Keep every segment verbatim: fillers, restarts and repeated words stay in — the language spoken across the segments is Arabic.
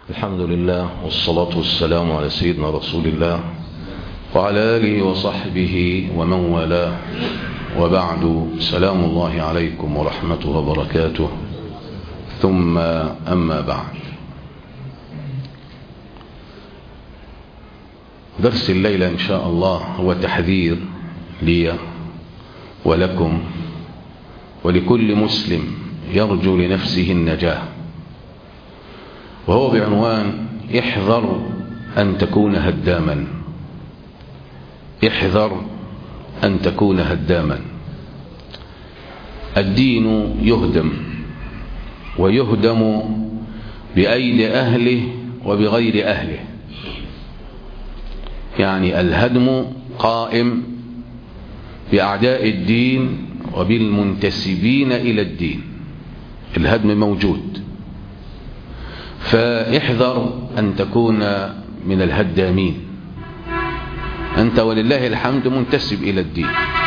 الحمد لله والصلاة والسلام على سيدنا رسول الله وعلى آله وصحبه ومن والاه، وبعد، سلام الله عليكم ورحمته وبركاته. ثم أما بعد، درس الليلة إن شاء الله هو تحذير لي ولكم ولكل مسلم يرجو لنفسه النجاة، وهو بعنوان احذر أن تكون هداما. احذر أن تكون هداما. الدين يهدم، ويهدم بأيدي أهله وبغير أهله. يعني الهدم قائم بأعداء الدين وبالمنتسبين إلى الدين. الهدم موجود، فاحذر أن تكون من الهدامين. أنت ولله الحمد منتسب إلى الدين،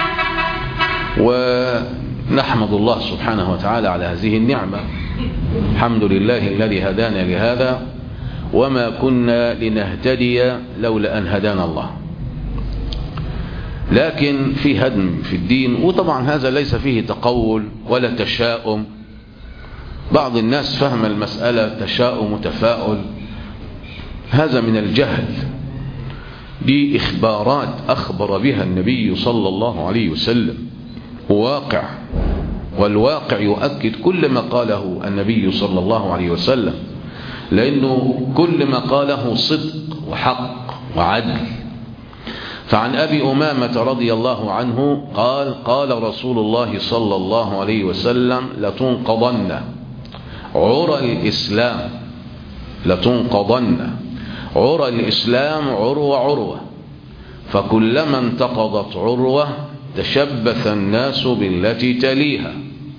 ونحمد الله سبحانه وتعالى على هذه النعمة. الحمد لله الذي هدانا لهذا، وما كنا لنهتدي لولا أن هدانا الله. لكن في هدم في الدين، وطبعا هذا ليس فيه تقول ولا تشاؤم. بعض الناس فهم المسألة تشاؤم وتفاؤل، هذا من الجهل. دي إخبارات أخبر بها النبي صلى الله عليه وسلم، واقع، والواقع يؤكد كل ما قاله النبي صلى الله عليه وسلم، لأنه كل ما قاله صدق وحق وعدل. فعن أبي أمامة رضي الله عنه قال: قال رسول الله صلى الله عليه وسلم: لتنقضن عرى الإسلام لتنقضن عرى الإسلام عروة عروة، فكلما انتقضت عروة تشبث الناس بالتي تليها،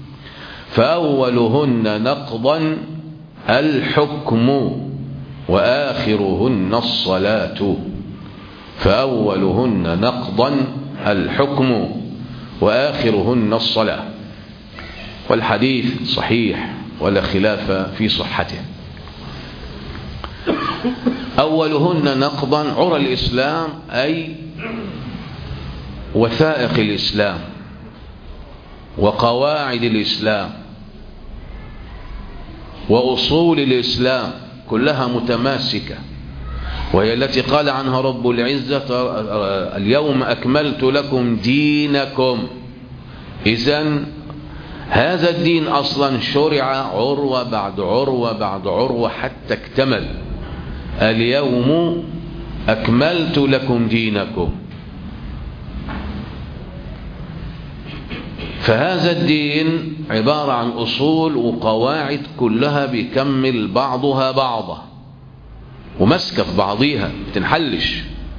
فأولهن نقضا الحكم وآخرهن الصلاة. فأولهن نقضا الحكم وآخرهن الصلاة. والحديث صحيح ولا خلاف في صحته. أولهن نقضا عرى الإسلام، أي وثائق الإسلام وقواعد الإسلام وأصول الإسلام كلها متماسكة، وهي التي قال عنها رب العزة: اليوم أكملت لكم دينكم. إذن هذا الدين أصلا شرع عروة بعد عروة بعد عروة حتى اكتمل. اليوم أكملت لكم دينكم. فهذا الدين عبارة عن أصول وقواعد كلها بيكمل بعضها بعضا، ومسكة في بعضيها بتنحلش.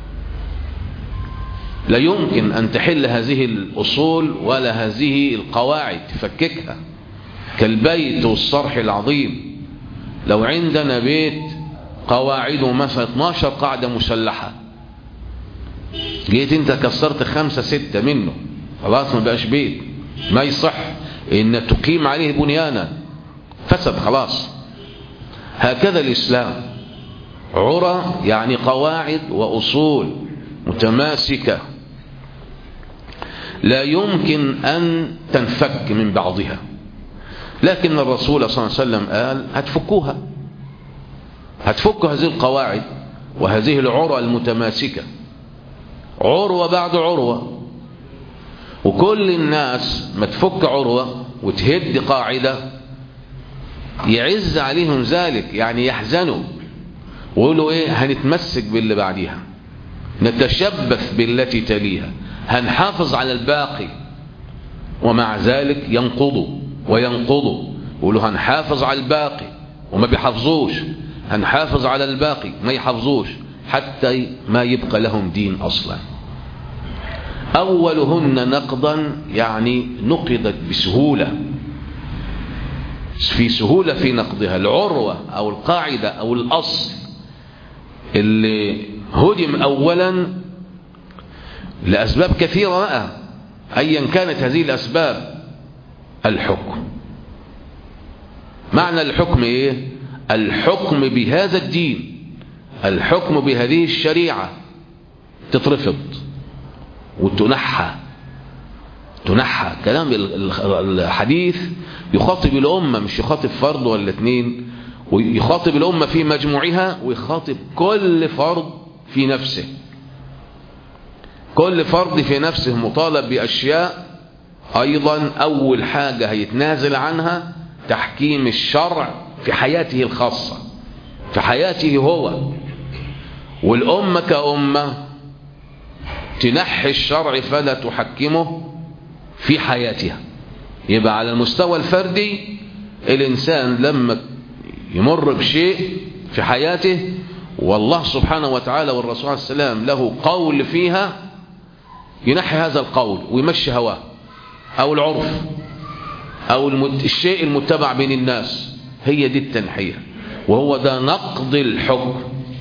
لا يمكن أن تحل هذه الأصول ولا هذه القواعد تفككها، كالبيت والصرح العظيم. لو عندنا بيت قواعده مثلا اثناشر قاعدة مسلحة، جيت انت كسرت خمسة ستة منه، خلاص ما بقاش بيت، ما يصح ان تقيم عليه بنيانا، فسد خلاص. هكذا الإسلام عرى، يعني قواعد وأصول متماسكة لا يمكن أن تنفك من بعضها. لكن الرسول صلى الله عليه وسلم قال: هتفكوها، هتفكوا هذه القواعد وهذه العرى المتماسكة، عروة بعد عروة. وكل الناس ما تفك عروة وتهد قاعدة يعز عليهم ذلك، يعني يحزنوا ويقولوا ايه؟ هنتمسك باللي بعديها، نتشبث بالتي تليها، هنحافظ على الباقي. ومع ذلك ينقضوا وينقضوا، يقولوا هنحافظ على الباقي وما بيحافظوش، هنحافظ على الباقي ما يحافظوش، حتى ما يبقى لهم دين أصلا. أولهن نقضا، يعني نقضت بسهولة، في سهولة في نقضها. العروة أو القاعدة أو الأصل اللي هدم أولا لأسباب كثيرة بقى، أيا كانت هذه الأسباب. الحكم، معنى الحكم إيه؟ الحكم بهذا الدين، الحكم بهذه الشريعة تترفض وتنحى. تنحى. كلام الحديث يخاطب الأمة، مش يخاطب فرد ولا اتنين، ويخاطب الأمة في مجموعها، ويخاطب كل فرد في نفسه. كل فرد في نفسه مطالب بأشياء. أيضا أول حاجة هيتنازل عنها تحكيم الشرع في حياته الخاصة، في حياته هو. والأمة كأمة تنحي الشرع فلا تحكمه في حياتها. يبقى على المستوى الفردي الإنسان لما يمر بشيء في حياته والله سبحانه وتعالى والرسول عليه السلام له قول فيها، ينحي هذا القول ويمشي هواه أو العرف أو الشيء المتبع بين الناس. هي دي التنحية، وهو ده نقض الحكم.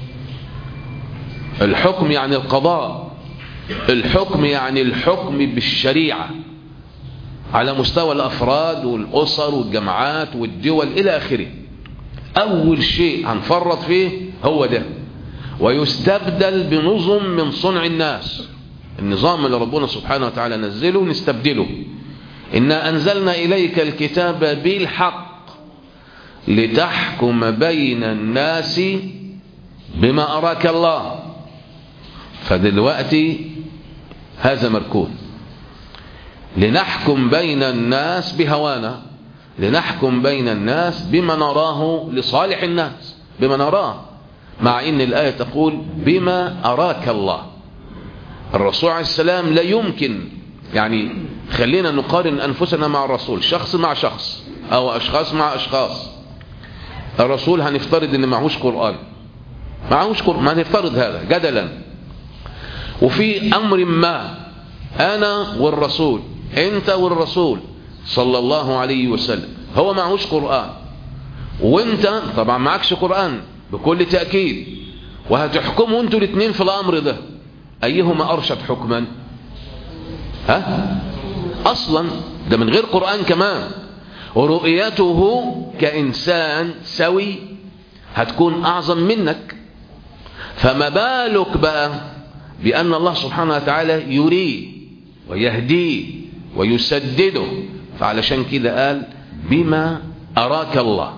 الحكم يعني القضاء، الحكم يعني الحكم بالشريعة على مستوى الأفراد والأسر والجماعات والدول إلى آخره. أول شيء هنفرط فيه هو ده، ويستبدل بنظم من صنع الناس. النظام اللي ربنا سبحانه وتعالى نزله نستبدله. إنا أنزلنا إليك الكتاب بالحق لتحكم بين الناس بما أراك الله. فدلوقتي هذا مركون، لنحكم بين الناس بهوانا، لنحكم بين الناس بما نراه لصالح الناس، بما نراه، مع إن الآية تقول بما أراك الله. الرسول عليه السلام لا يمكن، يعني خلينا نقارن أنفسنا مع الرسول، شخص مع شخص أو أشخاص مع أشخاص. الرسول هنفترض إن معهوش قرآن، معهوش قرآن، ما هنفترض هذا جدلا. وفي أمر ما أنا والرسول، أنت والرسول صلى الله عليه وسلم، هو معهوش قرآن وأنت طبعا معكش قرآن بكل تأكيد، وهتحكموا أنتوا الاثنين في الأمر ده، أيهما أرشد حكما؟ ها؟ أصلا ده من غير قرآن كمان. ورؤيته كإنسان سوي هتكون أعظم منك، فما بالك بقى بأن الله سبحانه وتعالى يريه ويهديه ويسدده. فعلشان كده قال بما أراك الله،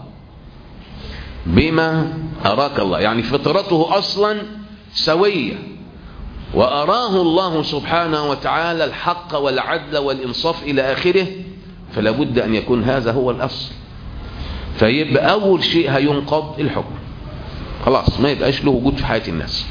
بما أراك الله، يعني فطرته أصلا سوية، وأراه الله سبحانه وتعالى الحق والعدل والإنصاف إلى آخره. فلا بد أن يكون هذا هو الأصل. فيبقى أول شيء هينقض الحكم، خلاص ما يبقاش له وجود في حياة الناس.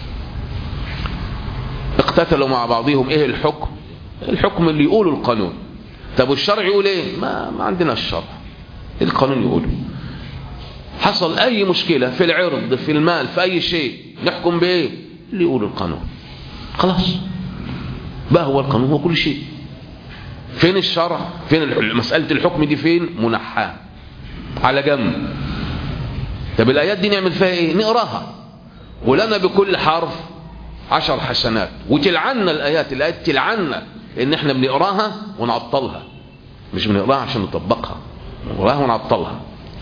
اقتتلوا مع بعضهم، ايه الحكم؟ الحكم اللي يقوله القانون. طب والشرع يقول ايه؟ ما, ما عندنا الشرع، القانون يقوله. حصل اي مشكلة في العرض، في المال، في اي شيء، نحكم بايه؟ اللي يقوله القانون. خلاص بقى هو القانون هو كل شيء. فين الشرع؟ فين مسألة الحكم دي؟ فين؟ منحاه على جنب. طب الآيات دي نعمل فيها ايه؟ نقراها ولنا بكل حرف عشر حسنات، وتلعنا الآيات. الآيات تلعنا ان احنا بنقراها ونعطلها، مش بنقراها عشان نطبقها، نقراها ونعطلها.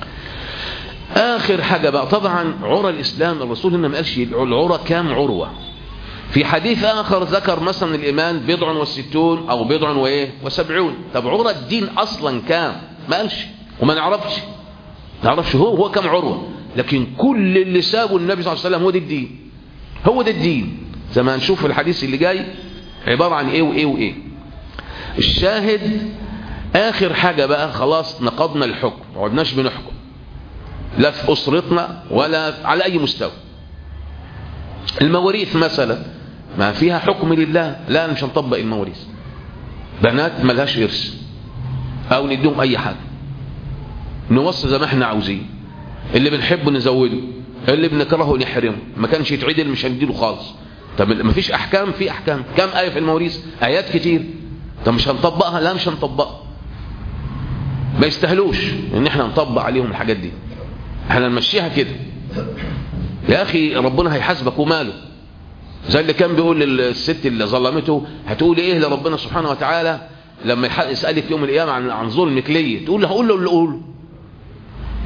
آخر حاجة بقى طبعا عرى الإسلام. الرسول هنا ما قالش العرى كام عروة. في حديث آخر ذكر مثلا الإيمان بضع وستون أو بضع وإيه وسبعون. طب عرى الدين أصلا كام؟ ما قالش، وما نعرفش نعرفش هو هو كام عروة. لكن كل اللي سابه النبي صلى الله عليه وسلم هو ده الدين، هو ده الدين. زي ما هنشوف في الحديث اللي جاي عبارة عن إيه وإيه وإيه. الشاهد آخر حاجة بقى، خلاص نقضنا الحكم، ما عدناش بنحكم لا في أسرتنا ولا على أي مستوى. المواريث مثلا ما فيها حكم لله، لا مش هنطبق المواريث. بنات ملهاش إرث أو نديهم أي حاجة، نوصل زي ما احنا عاوزين، اللي بنحبه نزوده، اللي بنكرهه نحرمه، ما كانش يتعدل مش هنديله خالص. طب ما فيش أحكام؟ في أحكام. كم آية في المواريث؟ آيات كتير. طب مش هنطبقها؟ لا مش هنطبقها. ما يستاهلوش ان احنا نطبق عليهم الحاجات دي، احنا نمشيها كده. يا اخي ربنا هيحاسبك وماله. زي اللي كان بيقول للست اللي ظلمته، هتقول ايه لربنا سبحانه وتعالى لما يسألك يوم القيامة عن عن ظلمك ليه؟ تقول له هقول له اللي اقوله.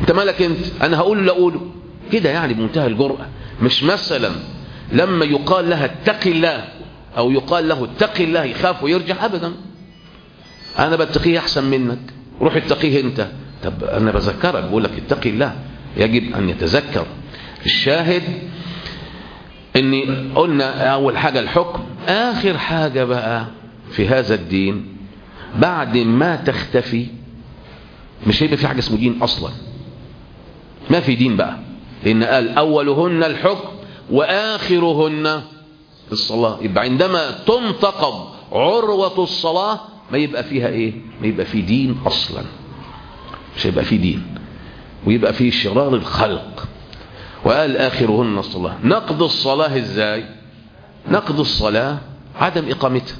انت مالك انت؟ انا هقول له اقوله كده يعني بمنتهى الجرأة. مش مثلا لما يقال لها اتقي الله او يقال له اتقي الله يخاف ويرجع، ابدا. انا بتقيه احسن منك، روح اتقيه انت. طب انا بذكرك بقول لك اتقي الله، يجب ان يتذكر. الشاهد اني قلنا اول حاجة الحكم. اخر حاجة بقى في هذا الدين بعد ما تختفي مش هيبقى في حاجة اسمه دين اصلا، ما في دين بقى، لان قال اولهن الحكم واخرهن الصلاة. يبقى عندما تنتقض عروة الصلاة ما يبقى فيها ايه؟ ما يبقى في دين اصلا، مش هيبقى في دين، ويبقى في شرار الخلق. وقال آخرهن الصلاة. نقض الصلاة ازاي؟ نقض الصلاة عدم إقامتها.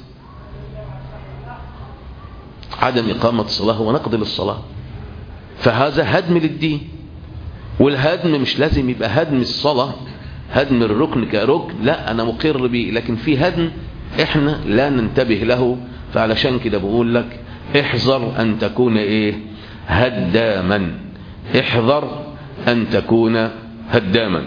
عدم إقامة الصلاة هو نقض للصلاة، فهذا هدم للدين. والهدم مش لازم يبقى هدم الصلاة، هدم الركن كركن، لا أنا مقر به، لكن في هدم إحنا لا ننتبه له. فعلشان كده بقول لك احذر أن تكون إيه؟ هداما. احذر أن تكون هداما.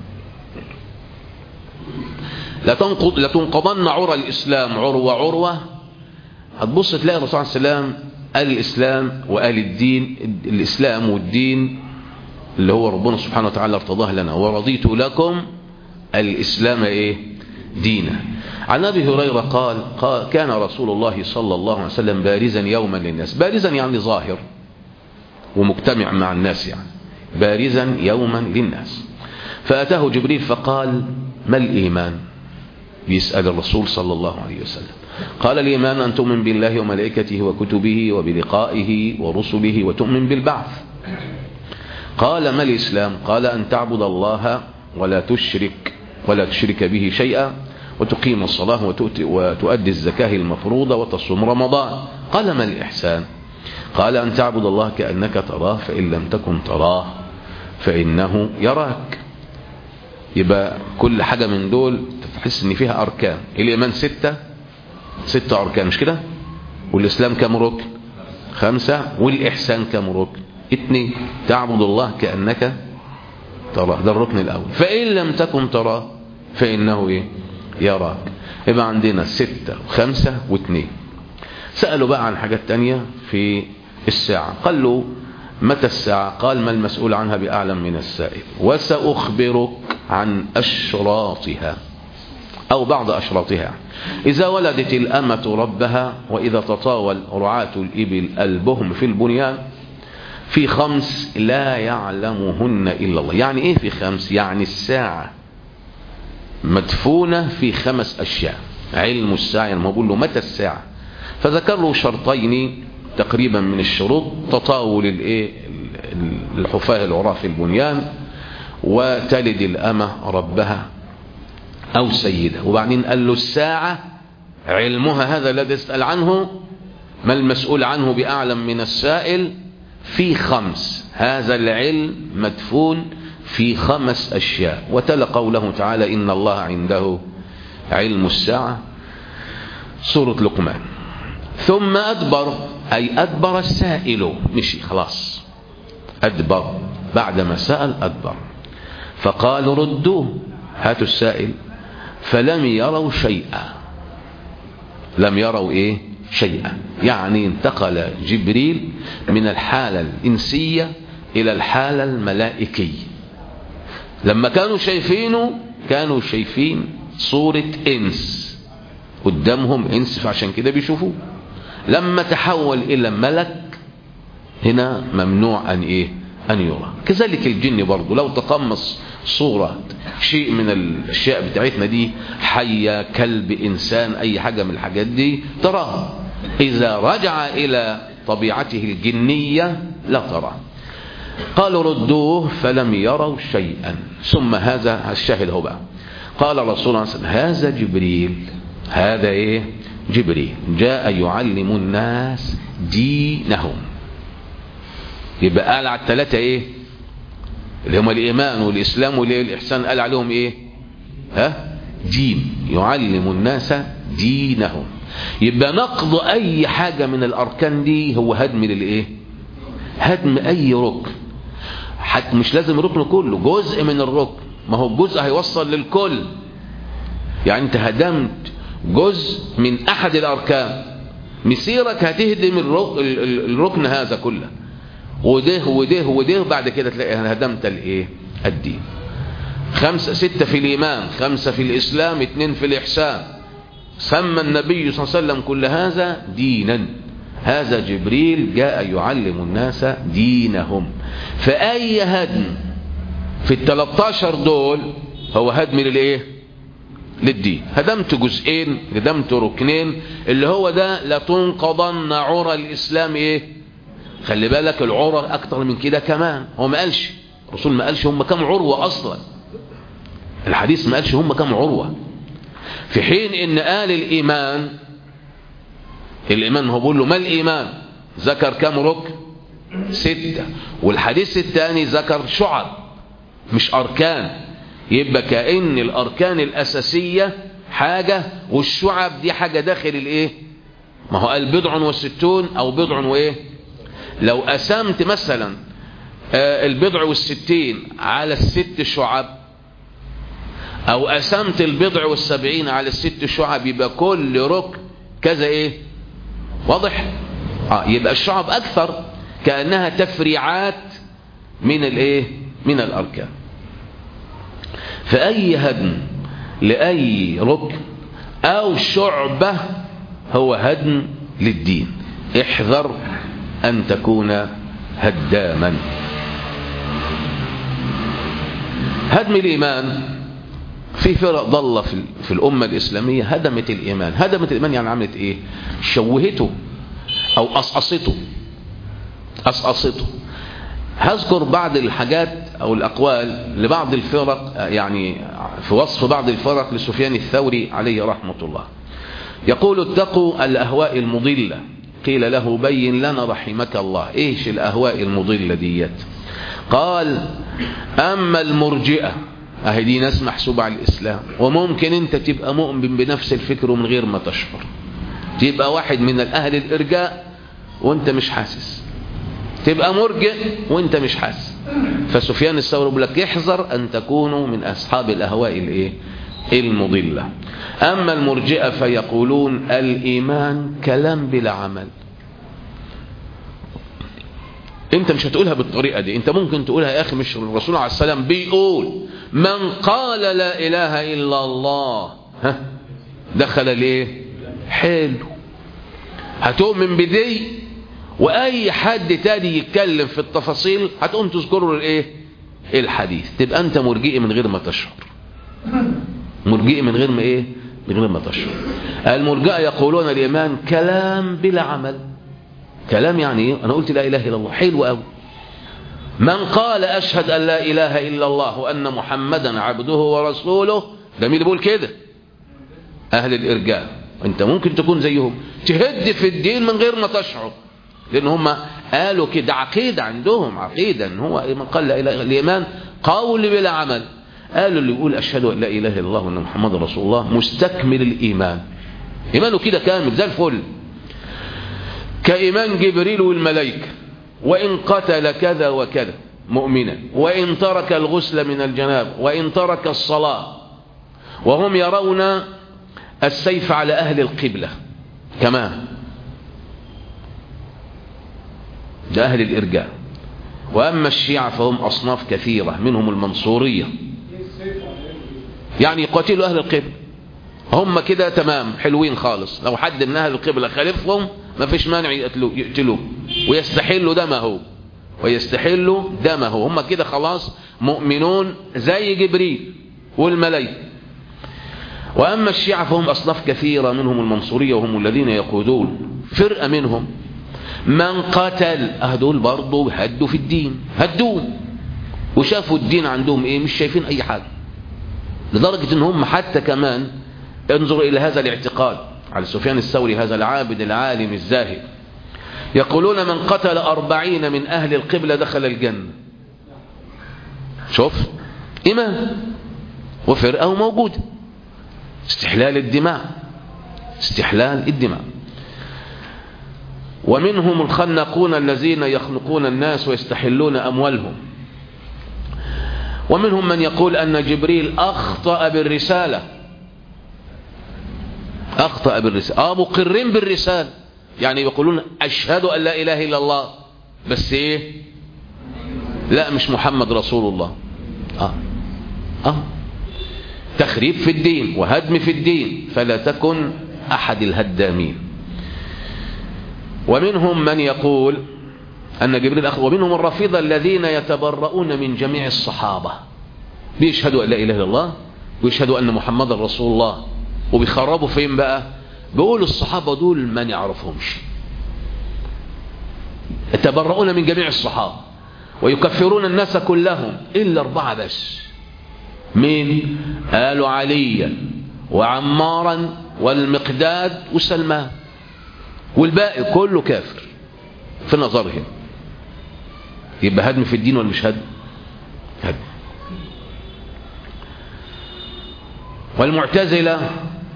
لتنقضن عرى الإسلام عروة عروة. هتبص تلاقي الرسول صلى الله عليه وسلم قال الإسلام وقال الدين. الإسلام والدين اللي هو ربنا سبحانه وتعالى ارتضاه لنا، ورضيت لكم الإسلام إيه؟ دينا. عن أبي هريرة قال, قال كان رسول الله صلى الله عليه وسلم بارزا يوما للناس. بارزا يعني ظاهر ومجتمع مع الناس، يعني بارزا يوما للناس. فأتاه جبريل فقال ما الإيمان؟ يسأل الرسول صلى الله عليه وسلم. قال الإيمان أن تؤمن بالله وملائكته وكتبه وبلقائه ورسله وتؤمن بالبعث. قال ما الإسلام؟ قال أن تعبد الله ولا تشرك ولا تشرك به شيئا وتقيم الصلاة وتؤدي الزكاة المفروضة وتصوم رمضان. قال ما الإحسان؟ قال أن تعبد الله كأنك تراه فإن لم تكن تراه فإنه يراك. يبقى كل حاجة من دول تحس ان فيها أركان. الإيمان ستة ستة أركان مش كده؟ والإسلام كم ركن؟ خمسة. والإحسان كم ركن؟ اتنين. تعبد الله كأنك تراه، ده الركن الأول. فإن لم تكن تراه فإنه إيه؟ يراك. يبقى عندنا ستة وخمسة واثنين. سألوا بقى عن حاجات تانية في الساعة. قال له متى الساعة؟ قال ما المسؤول عنها بأعلم من السائل، وسأخبرك عن أشراطها أو بعض أشراطها. إذا ولدت الأمة ربها، وإذا تطاول رعاة الإبل البهم في البنيان، في خمس لا يعلمهن إلا الله. يعني إيه في خمس؟ يعني الساعة مدفونة في خمس أشياء. علم الساعة، يعني ما بقول له متى الساعة، فذكر له شرطين تقريبا من الشروط: تطاول الايه الحفاة العراة في البنيان، وتلد الأمة ربها أو سيدها. وبعدين قال له الساعة علمها، هذا الذي يسأل عنه ما المسؤول عنه بأعلم من السائل، في خمس. هذا العلم مدفون في خمس أشياء. وتلا قوله تعالى إن الله عنده علم الساعة، سورة لقمان. ثم أدبر، أي أدبر السائل، مشي خلاص، أدبر بعدما سأل أدبر. فقال ردوه، هاتوا السائل. فلم يروا شيئا، لم يروا إيه؟ شيئا. يعني انتقل جبريل من الحالة الإنسية إلى الحالة الملائكية. لما كانوا شايفينه كانوا شايفين صورة إنس قدامهم، إنس، فعشان كده بيشوفوه. لما تحول إلى ملك هنا ممنوع أن إيه؟ أن يرى. كذلك الجن برضو لو تقمص صورة شيء من الأشياء بتاعتنا دي، حية، كلب، إنسان، أي حاجة من الحاجات دي تراها، إذا رجع إلى طبيعته الجنية لا ترى. قالوا ردوه فلم يروا شيئا. ثم هذا الشاهد هو بقى، قال رسول الله صلى الله عليه وسلم هذا جبريل، هذا إيه؟ جبريل جاء يعلم الناس دينهم. يبقى قال على الثلاثة إيه؟ اللي هم الإيمان والإسلام والإحسان، قال عليهم إيه؟ ها؟ دين. يعلم الناس دينهم. يبقى نقض أي حاجة من الأركان دي هو هدم للإيه؟ هدم أي ركن. حتى مش لازم الركن كله، جزء من الركن، ما هو الجزء هيوصل للكل. يعني انت هدمت جزء من احد الاركان، مسيرك هتهدم الركن هذا كله، وده وده وده، بعد كده تلاقي هدمت الايه؟ الدين. خمسة ستة في الإيمان، خمسة في الإسلام، اثنين في الإحسان. سمى النبي صلى الله عليه وسلم كل هذا دينا. هذا جبريل جاء يعلم الناس دينهم. فأي هدم في الثلاثة دول هو هدم للإيه؟ للدين. هدمت جزئين، هدمت ركنين، اللي هو ده لتنقضن عرى الإسلام إيه؟ خلي بالك العرى أكتر من كده كمان. هو ما قالش، الرسول ما قالش هم كم عروة أصلا، الحديث ما قالش هم كم عروة، في حين ان قال الايمان. الايمان هو بيقول له ما الايمان؟ ذكر كم ركن؟ ستة. والحديث الثاني ذكر شعب مش اركان. يبقى كأن الاركان الاساسية حاجة والشعب دي حاجة داخل الايه؟ ما هو قال بضع وستون او بضع وايه. لو قسمت مثلا البضع والستين على الست شعب، او قسمت البضع والسبعين على الست شعب، يبقى كل ركن كذا ايه؟ واضح؟ اه يبقى الشعب اكثر، كأنها تفريعات من الايه؟ من الاركان. فاي هدم لاي ركن او شعبة هو هدم للدين. احذر ان تكون هداما. هدم الايمان، في فرق ضالة في, في الأمة الإسلامية هدمت الإيمان. هدمت الإيمان يعني عملت إيه؟ شوهته أو أصعصته. أصعصته. هذكر بعض الحاجات أو الأقوال لبعض الفرق، يعني في وصف بعض الفرق لسفيان الثوري عليه رحمة الله. يقول اتقوا الأهواء المضلة. قيل له بين لنا رحمك الله إيش الأهواء المضلة ديت؟ قال أما المرجئة، اهي دي ناس محسوبة على الاسلام، وممكن انت تبقى مؤمن بنفس الفكر ومن غير ما تشعر، تبقى واحد من الاهل الارجاء وانت مش حاسس، تبقى مرجئ وانت مش حاسس. فسفيان الثوري بيقول لك احذر ان تكونوا من اصحاب الاهواء الايه؟ المضلة. اما المرجئة فيقولون الايمان كلام بلا عمل. انت مش هتقولها بالطريقة دي، انت ممكن تقولها يا اخي مش الرسول عليه السلام بيقول من قال لا اله الا الله ها دخل ليه؟ حلو. هتؤمن بدي، واي حد تاني يتكلم في التفاصيل هتقوم تذكره الايه؟ الحديث. تبقى انت مرجئ من غير ما تشعر، مرجئ من غير ما ايه؟ من غير ما تشعر. المرجئة يقولون الايمان كلام بلا عمل. كلام يعني ايه؟ انا قلت لا اله الا الله، حلو قوي. من قال اشهد ان لا اله الا الله وان محمدا عبده ورسوله، ده مين اللي بيقول كده؟ اهل الارجاء. انت ممكن تكون زيهم تهد في الدين من غير ما تشعر، لان هم قالوا كده، عقيده عندهم، عقيده ان هو من قال لا اله، الايمان قول بلا عمل. قالوا اللي يقول اشهد ان لا اله الا الله وان محمدا رسول الله مستكمل الايمان، ايمانه كده كامل زي الفل، كإيمان جبريل والملائكة، وإن قتل كذا وكذا مؤمنا، وإن ترك الغسل من الجناب، وإن ترك الصلاة، وهم يرون السيف على أهل القبلة كمان. ده أهل الإرجاء. وأما الشيعة فهم أصناف كثيرة، منهم المنصورية، يعني يقاتلوا أهل القبلة، هم كده تمام حلوين خالص، لو حد من أهل القبلة خالفهم ما فيش مانع يقتلوه, يقتلوه ويستحلوا دمه ويستحلوا دمه. هم كده خلاص مؤمنون زي جبريل والملائكة. وأما الشيعة فهم أصناف كثيرة، منهم المنصورية وهم الذين يقودون فرقة منهم من قتل. أهدول برضو هدوا في الدين، هدوه وشافوا الدين عندهم إيه؟ مش شايفين أي حاجة، لدرجة إن هم حتى كمان انظروا إلى هذا الاعتقاد على سفيان الثوري، هذا العابد العالم الزاهد، يقولون من قتل أربعين من أهل القبلة دخل الجنة. شوف إيمان وفرقة موجودة. استحلال الدماء، استحلال الدماء. ومنهم الخنقون الذين يخنقون الناس ويستحلون أموالهم. ومنهم من يقول أن جبريل أخطأ بالرسالة، أخطأ بالرسالة، آه مقرين بالرسالة، يعني يقولون أشهد أن لا إله إلا الله، بس إيه؟ لا مش محمد رسول الله. آه آه تخريب في الدين وهدم في الدين، فلا تكن أحد الهدامين. ومنهم من يقول أن جبريل أخطأ، ومنهم الرافضة الذين يتبرؤون من جميع الصحابة، بيشهدوا أن لا إله إلا الله ويشهدوا أن محمد رسول الله، وبيخربوا فين بقى؟ بيقولوا الصحابة دول ما نعرفهمش، يتبرؤون من جميع الصحابة ويكفرون الناس كلهم إلا أربعة بس. مين؟ قالوا عليا وعمارا والمقداد وسلمان، والباقي كله كافر في نظرهم. يبقى هدم في الدين ولا مش هدم؟ هدم. والمعتزلة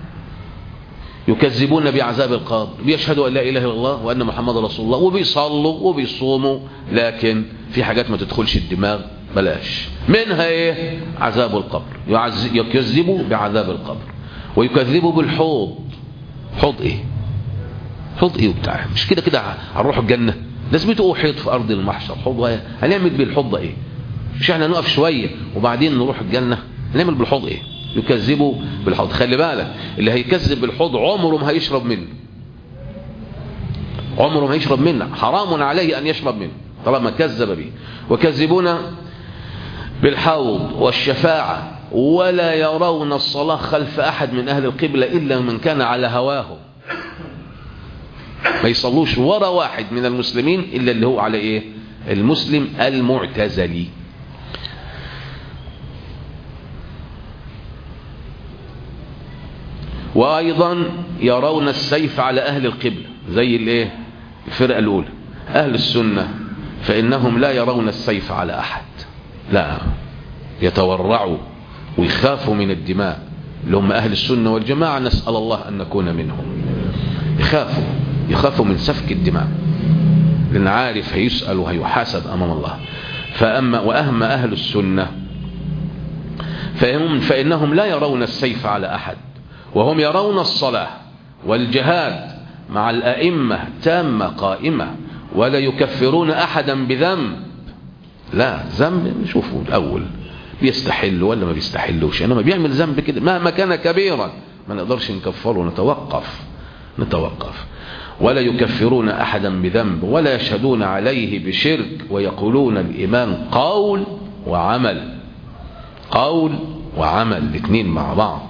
يكذبون بعذاب القبر، بيشهدوا أن لا إله إلا الله وأن محمد رسول الله، وبيصلوا وبيصوموا، لكن في حاجات ما تدخلش الدماغ بلاش منها. ايه؟ عذاب القبر. يكذبوا بعذاب القبر ويكذبوا بالحوض. حوض ايه؟ حوض ايه وبتاع؟ مش كده كده هنروح الجنة؟ لازمته حيط في أرض المحشر، حوض ايه؟ هنعمل بالحوض ايه؟ مش احنا نقف شوية وبعدين نروح الجنة؟ هنعمل بالحوض ايه؟ يكذبوا بالحوض. خلي بالك، اللي هيكذب بالحوض عمره ما هيشرب منه، عمره ما هيشرب منه، حرام عليه أن يشرب منه طالما كذب به. وكذبون بالحوض والشفاعة، ولا يرون الصلاة خلف أحد من أهل القبلة إلا من كان على هواه. ما يصلوش ورا واحد من المسلمين إلا اللي هو على إيه؟ المسلم المعتزلي. وأيضا يرون السيف على أهل القبلة زي الإيه؟ الفرقة الأولى. أهل السنة فإنهم لا يرون السيف على أحد، لا، يتورعوا ويخافوا من الدماء، اللي هم أهل السنة والجماعة، نسأل الله أن نكون منهم. يخافوا يخافوا من سفك الدماء، لأن عارف هيسأل وهيحاسب أمام الله. فأما وأما أهل السنة فإنهم, فإنهم لا يرون السيف على أحد، وهم يرون الصلاة والجهاد مع الأئمة تامة قائمة، ولا يكفرون أحدا بذنب. لا، ذنب نشوفه الأول بيستحل ولا ما بيستحلوش، إنما بيعمل ذنب كده مهما كان كبيرا ما نقدرش نكفره، نتوقف نتوقف. ولا يكفرون أحدا بذنب، ولا يشهدون عليه بشرك، ويقولون الإيمان قول وعمل، قول وعمل الاثنين مع بعض.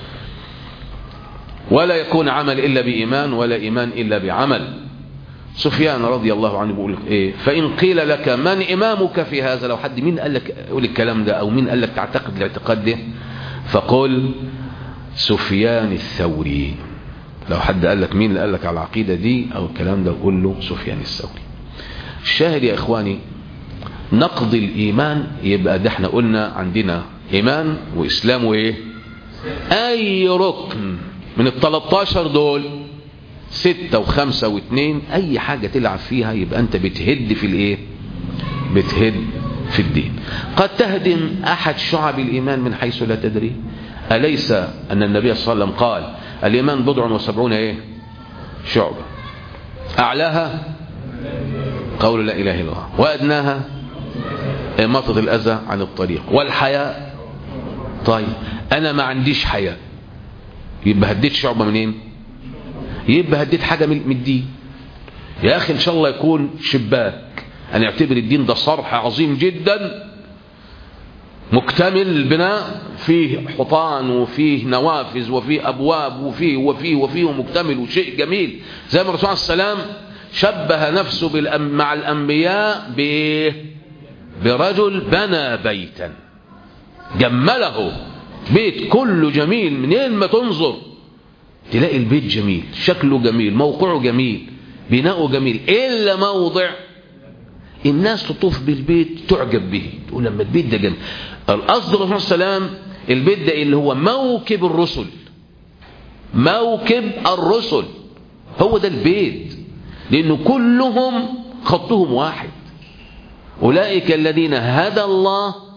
ولا يكون عمل إلا بإيمان، ولا إيمان إلا بعمل. سفيان رضي الله عنه بيقول إيه؟ فإن قيل لك من إمامك في هذا، لو حد مين قال لك قول الكلام ده، أو مين قال لك تعتقد الاعتقاد ده، فقل سفيان الثوري. لو حد قال لك مين اللي قال لك على العقيدة دي أو الكلام ده، قول له سفيان الثوري. الشاهد يا إخواني، نقض الإيمان يبقى ده احنا قلنا عندنا إيمان وإسلام وإيه؟ أي ركن من التلتاشر دول، ستة وخمسة واثنين، أي حاجة تلعب فيها يبقى أنت بتهد في الإيه؟ بتهد في الدين. قد تهدم أحد شعب الإيمان من حيث لا تدري. أليس أن النبي صلى الله عليه وسلم قال الإيمان بضع وسبعون إيه؟ شعبة، أعلاها قول لا إله إلا الله، وأدناها إماطة الأذى عن الطريق، والحياء. طيب أنا ما عنديش حياء، يبقى هديت شعبة منين؟ يبقى هديت حاجة من الدين. يا أخي إن شاء الله يكون شباك، أنا أعتبر الدين ده صرح عظيم جدا مكتمل البناء، فيه حيطان وفيه نوافذ وفيه أبواب وفيه وفيه وفيه ومكتمل وشيء جميل، زي ما الرسول عليه السلام شبه نفسه بالأم مع الأنبياء بإيه؟ برجل بنى بيتا جمله، بيت كله جميل، منين ما تنظر تلاقي البيت جميل، شكله جميل، موقعه جميل، بناؤه جميل، إلا موضع الناس تطوف بالبيت تعجب به، تقول لما البيت ده جميل. القصد الرسول صلى الله عليه وسلم البيت ده اللي هو موكب الرسل، موكب الرسل هو ده البيت، لأنه كلهم خطهم واحد. أولئك الذين هدى الله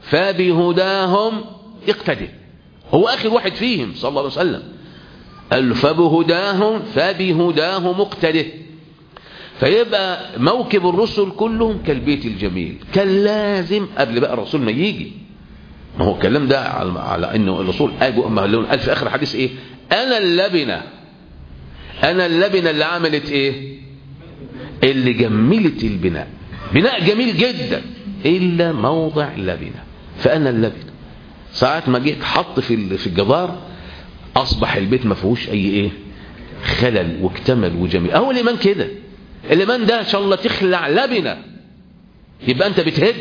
فبهداهم اقتدي. هو آخر واحد فيهم صلى الله عليه وسلم، قال له فبهداهم فبهداهم اقتدي. فيبقى موكب الرسل كلهم كالبيت الجميل، كان لازم قبل بقى الرسول ما يجي. ما هو الكلام ده على, على انه الرسول قال في اخر حديث ايه؟ انا اللبنه، انا اللبنه اللي عملت ايه؟ اللي جملت البناء، بناء جميل جدا الا موضع لبنه، فانا اللبنه. ساعه ما جيت حط في في الجدار اصبح البيت ما فيهوش اي ايه؟ خلل واكتمل وجميل. اهو الايمان كده، الايمان ده ان شاء الله تخلع لبنه يبقى انت بتهد.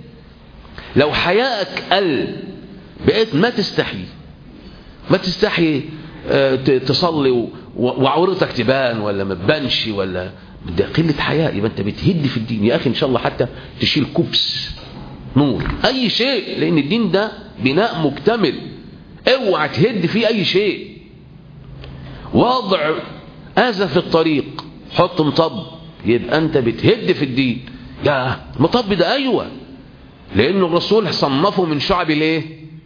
لو حيائك قل بقيت ما تستحي ما تستحي تصلي وعورتك تبان ولا ما تبانش، ولا ده قله حياء، يبقى انت بتهد في الدين يا اخي. ان شاء الله حتى تشيل كبس نور اي شيء، لان الدين ده بناء مكتمل، اوعى تهد فيه اي شيء. وضع اذى في الطريق، حط مطب، يبقى انت بتهد في الدين. يا مطب ده ايوه، لانه الرسول صنفه من شعب الايه؟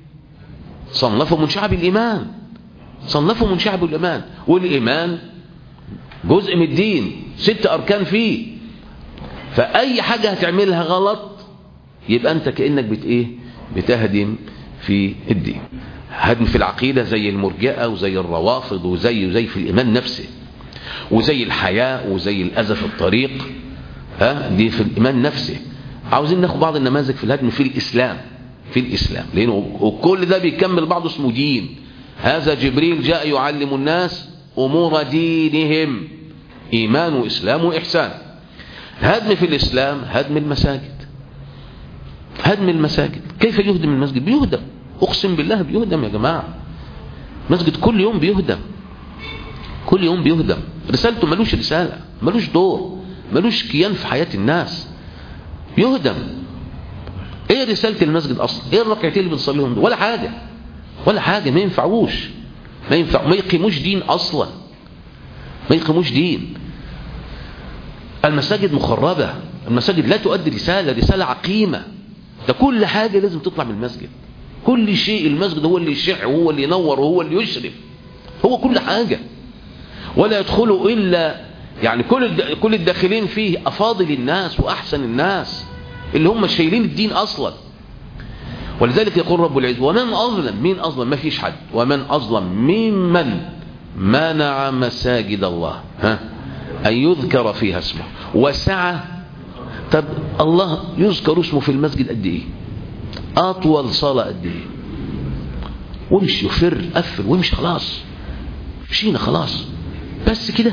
صنفه من شعب الايمان، صنفه من شعب الايمان. والايمان جزء من الدين، ست اركان فيه. فاي حاجه هتعملها غلط يبقى انت كانك بت ايه؟ بتهدم في الدين. هدم في العقيده زي المرجئه وزي الروافض وزي وزي في الايمان نفسه، وزي الحياء وزي الاذى في الطريق، ها دي في الايمان نفسه. عاوزين ناخد بعض النماذج في الهدم في الاسلام، في الاسلام، لانه وكل ده بيكمل بعضه اسمه دين. هذا جبريل جاء يعلم الناس امور دينهم، ايمان واسلام واحسان. هدم في الاسلام هدم المساجد، هدم المساجد. كيف يهدم المسجد؟ بيهدم، اقسم بالله بيهدم يا جماعه. مسجد كل يوم بيهدم، كل يوم بيهدم. رسالته ملوش رساله، ملوش دور، ملوش كيان في حياه الناس، يهدم. ايه رساله المسجد اصلا؟ ايه الركعتين اللي بنصليهم دول؟ ولا حاجه، ولا حاجه. ما ينفعوش، ما ينفع، ما يقيموش دين اصلا، ما يقيموش دين. المساجد مخربه، المساجد لا تؤدي رساله، رساله عقيمه. ده كل حاجه لازم تطلع من المسجد، كل شيء. المسجد هو اللي يشع وهو اللي ينور وهو اللي يشرف، هو كل حاجه. ولا يدخله الا يعني كل كل الداخلين فيه افاضل الناس واحسن الناس اللي هم شايلين الدين اصلا. ولذلك يقول رب العزة ومن اظلم، مين اظلم؟ ما فيش حد. ومن اظلم ممن منع مساجد الله ها ان يذكر فيها اسمه وسعى. طب الله يذكر اسمه في المسجد قد ايه؟ اطول صلاه قد ايه؟ وامشي وفر قفل وامشي، خلاص مشينا خلاص، بس كده.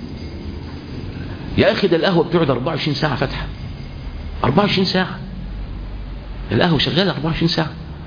يا اخي ده القهوه بتقعد أربعة وعشرين ساعه فاتحه، أربعة وعشرين ساعه القهوه شغاله أربعة وعشرين ساعه،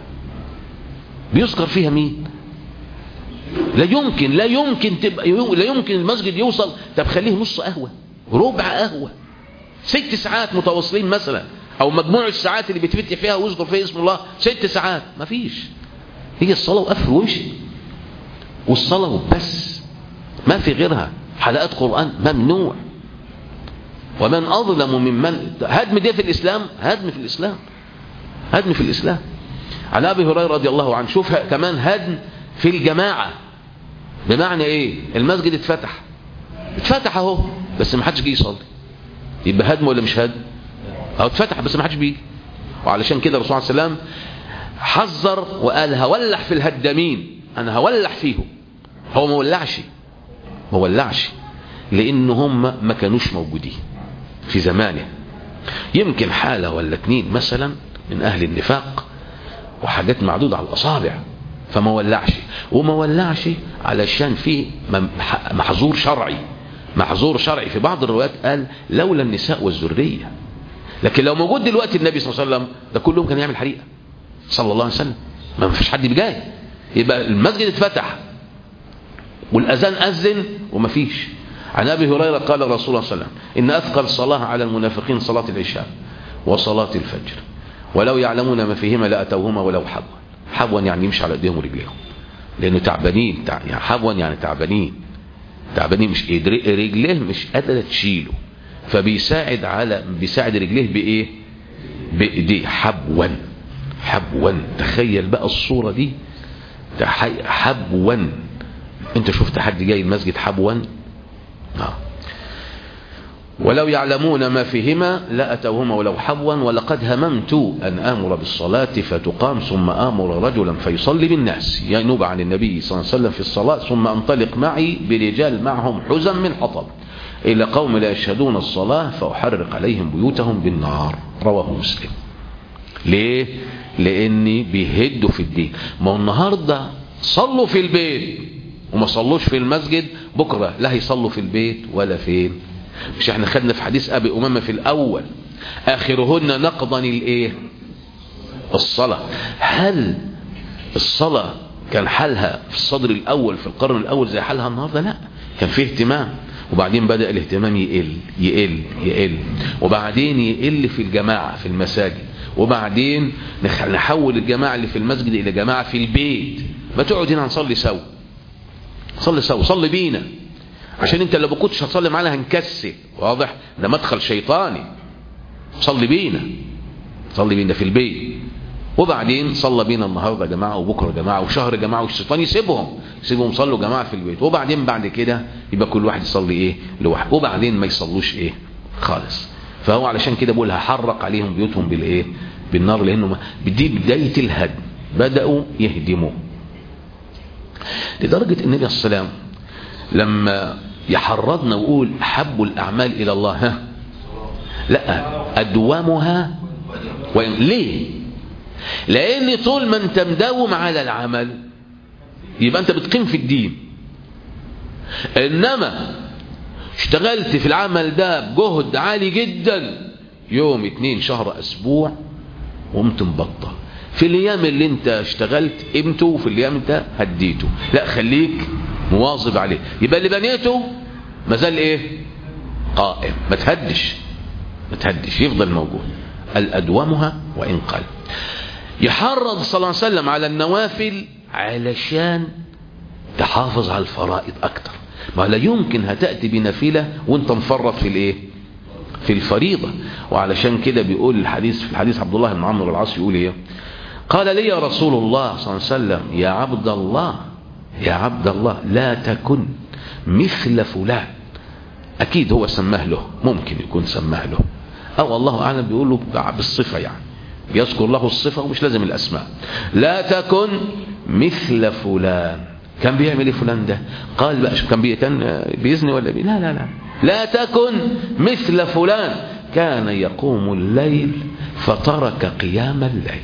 بيذكر فيها مين؟ لا يمكن لا يمكن تبقى لا يمكن المسجد يوصل. طب خليه نص قهوه، ربع قهوه، ست ساعات متواصلين مثلا، او مجموع الساعات اللي بتفتح فيها ويذكر فيها اسم الله ست ساعات. مفيش، هي الصلاه وقفل وامشي، والصلاه وبس، ما في غيرها. حلقات قرآن ممنوع. ومن أظلم ممن هدم دي في الإسلام، هدم في الإسلام، هدم في الإسلام. عن أبي هريرة رضي الله عنه، شوف كمان هدم في الجماعة. بمعنى إيه؟ المسجد اتفتح اتفتح اهو بس ما حدش جه يصلي، يبقى هدم ولا مش هدم؟ أو اتفتح بس ما حدش بيجي. وعلشان كده الرسول صلى الله عليه وسلم حذر وقال هولح في الهدامين، أنا هولح فيهم. هو ما ولعش، ما ولعش لأن هم ما كانوش موجودين في زمانه. يمكن حالة ولا اتنين مثلا من أهل النفاق وحاجات معدودة على الأصابع، فما ولعش. وما ولعش علشان فيه محظور شرعي، محظور شرعي. في بعض الروايات قال لولا النساء والذرية. لكن لو موجود دلوقتي النبي صلى الله عليه وسلم ده كلهم كان يعمل حريقة صلى الله عليه وسلم، ما فيش حد بجاي. يبقى المسجد اتفتح والأذان أذن وما فيش. عن أبي هريرة قال الرسول صلى الله عليه وسلم إن أثقل صلاة على المنافقين صلاة العشاء وصلاة الفجر ولو يعلمون ما فيهما لأتوهما ولو حبوا. حبوا يعني يمشي على ايديهم ورجليهم لأنه تعبانين، يعني حبوا يعني تعبانين، تعبانين مش رجليه مش قادرة تشيله، فبيساعد على بيساعد رجليه بإيه؟ بإيديه. حبوا حبوا. تخيل بقى الصورة دي، حبوا. انت شفت حد جاي المسجد حبوا؟ آه. ولو يعلمون ما فيهما لأتوهما ولو حبوا ولقد هممت أن آمر بالصلاة فتقام ثم آمر رجلا فيصلي بالناس، ينوب عن النبي صلى الله عليه وسلم في الصلاة ثم أنطلق معي برجال معهم حزم من حطب إلى قوم لا يشهدون الصلاة فأحرق عليهم بيوتهم بالنار. رواه مسلم. ليه؟ لأني بيهدوا في الدين. ما هو النهاردة صلوا في البيت وما صلوش في المسجد، بكرة لا هيصلوا في البيت ولا فين. مش احنا خدنا في حديث أبي أمامة في الأول آخرهن نقضا الايه؟ الصلاة. هل الصلاة كان حالها في الصدر الأول في القرن الأول زي حالها النهاردة؟ لا، كان فيه اهتمام، وبعدين بدأ الاهتمام يقل يقل يقل وبعدين يقل في الجماعة في المساجد، وبعدين نحول الجماعة اللي في المسجد إلى جماعة في البيت. ما تقعد هنا نصلي سوا، صلي سوا، صلي بينا، عشان انت لو ما كنتش هتصلي معانا هنكسل. واضح؟ ده مدخل شيطاني. صلي بينا، صلي بينا في البيت، وبعدين صلى بينا النهارده جماعه وبكره جماعه وشهر جماعه، والشيطان يسيبهم يسيبهم صلوا جماعه في البيت، وبعدين بعد كده يبقى كل واحد يصلي ايه لوحده، وبعدين ما يصلوش ايه خالص. فهو علشان كده بقول هحرق عليهم بيوتهم بالايه؟ بالنار، لانه دي بدايه الهدم، بداوا يهدموا. لدرجه النبي صلى الله عليه وسلم لما يحرضنا ويقول حبوا الأعمال إلى الله، ها لا أدومها. وإن ليه؟ لأن طول ما أنت مداوم على العمل يبقى أنت بتقيم في الدين. إنما اشتغلت في العمل ده بجهد عالي جدا يوم اتنين شهر أسبوع وقمت مبطل، في الأيام اللي أنت اشتغلت قيمته وفي الأيام أنت هديته، لا خليك مواظب عليه، يبقى اللي بنيته ما زال ايه؟ قائم، ما تهدش ما تهدش، يفضل موجود. الأدومها وإن قل. يحرض صلى الله عليه وسلم على النوافل علشان تحافظ على الفرائض أكتر. ما لا يمكن هتأتي بنافلة وانت مفرط في الايه؟ في الفريضة. وعلشان كده بيقول الحديث في الحديث عبد الله بن عمرو العاص يقول ايه؟ قال لي يا رسول الله صلى الله عليه وسلم يا عبد الله يا عبد الله لا تكن مثل فلان. أكيد هو سماه له، ممكن يكون سماه له، أو الله أعلم بيقول له بالصفة، يعني بيذكر له الصفة ومش لازم الأسماء. لا تكن مثل فلان. كان بيعمل ايه فلان ده؟ قال بقى كان بيزني ولا بي؟ لا لا لا لا تكن مثل فلان كان يقوم الليل فترك قيام الليل.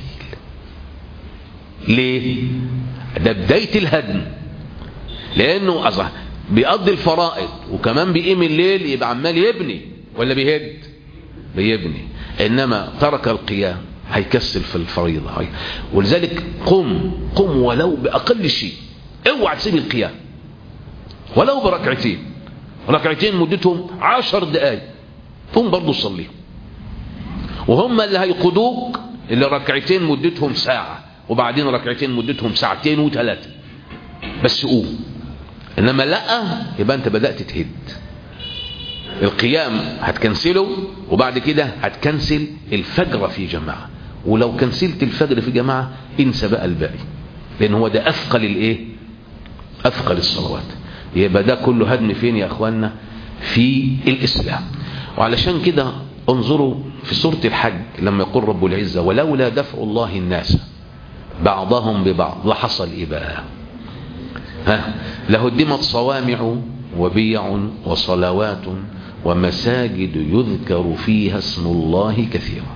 ليه؟ ده بداية الهدم، لأنه أصلا بيقضي الفرائض وكمان بيقيم الليل، يبقى عمال يبني ولا بيهد؟ بيبني. إنما ترك القيام هيكسل في الفريضة. ولذلك قم قم ولو بأقل شيء، اوعى تسيب القيام ولو بركعتين، ركعتين مدتهم عشر دقائق قم برضو صليهم، وهم اللي هيقودوك اللي ركعتين مدتهم ساعة وبعدين ركعتين مدتهم ساعتين وثلاثة، بس قوم. انما لا، يبقى انت بدأت تهد. القيام هتكنسله، وبعد كده هتكنسل الفجر في جماعة، ولو كنسلت الفجر في جماعة انسى بقى الباقي، لان هو ده اثقل الايه؟ اثقل الصلوات. يبقى ده كله هدم فين يا اخوانا؟ في الاسلام. وعلشان كده انظروا في سورة الحج لما يقول رب العزة ولولا دفع الله الناس بعضهم ببعض لحصل ايه بقى؟ ها لهدمت صوامع وبيع وصلوات ومساجد يذكر فيها اسم الله كثيرا.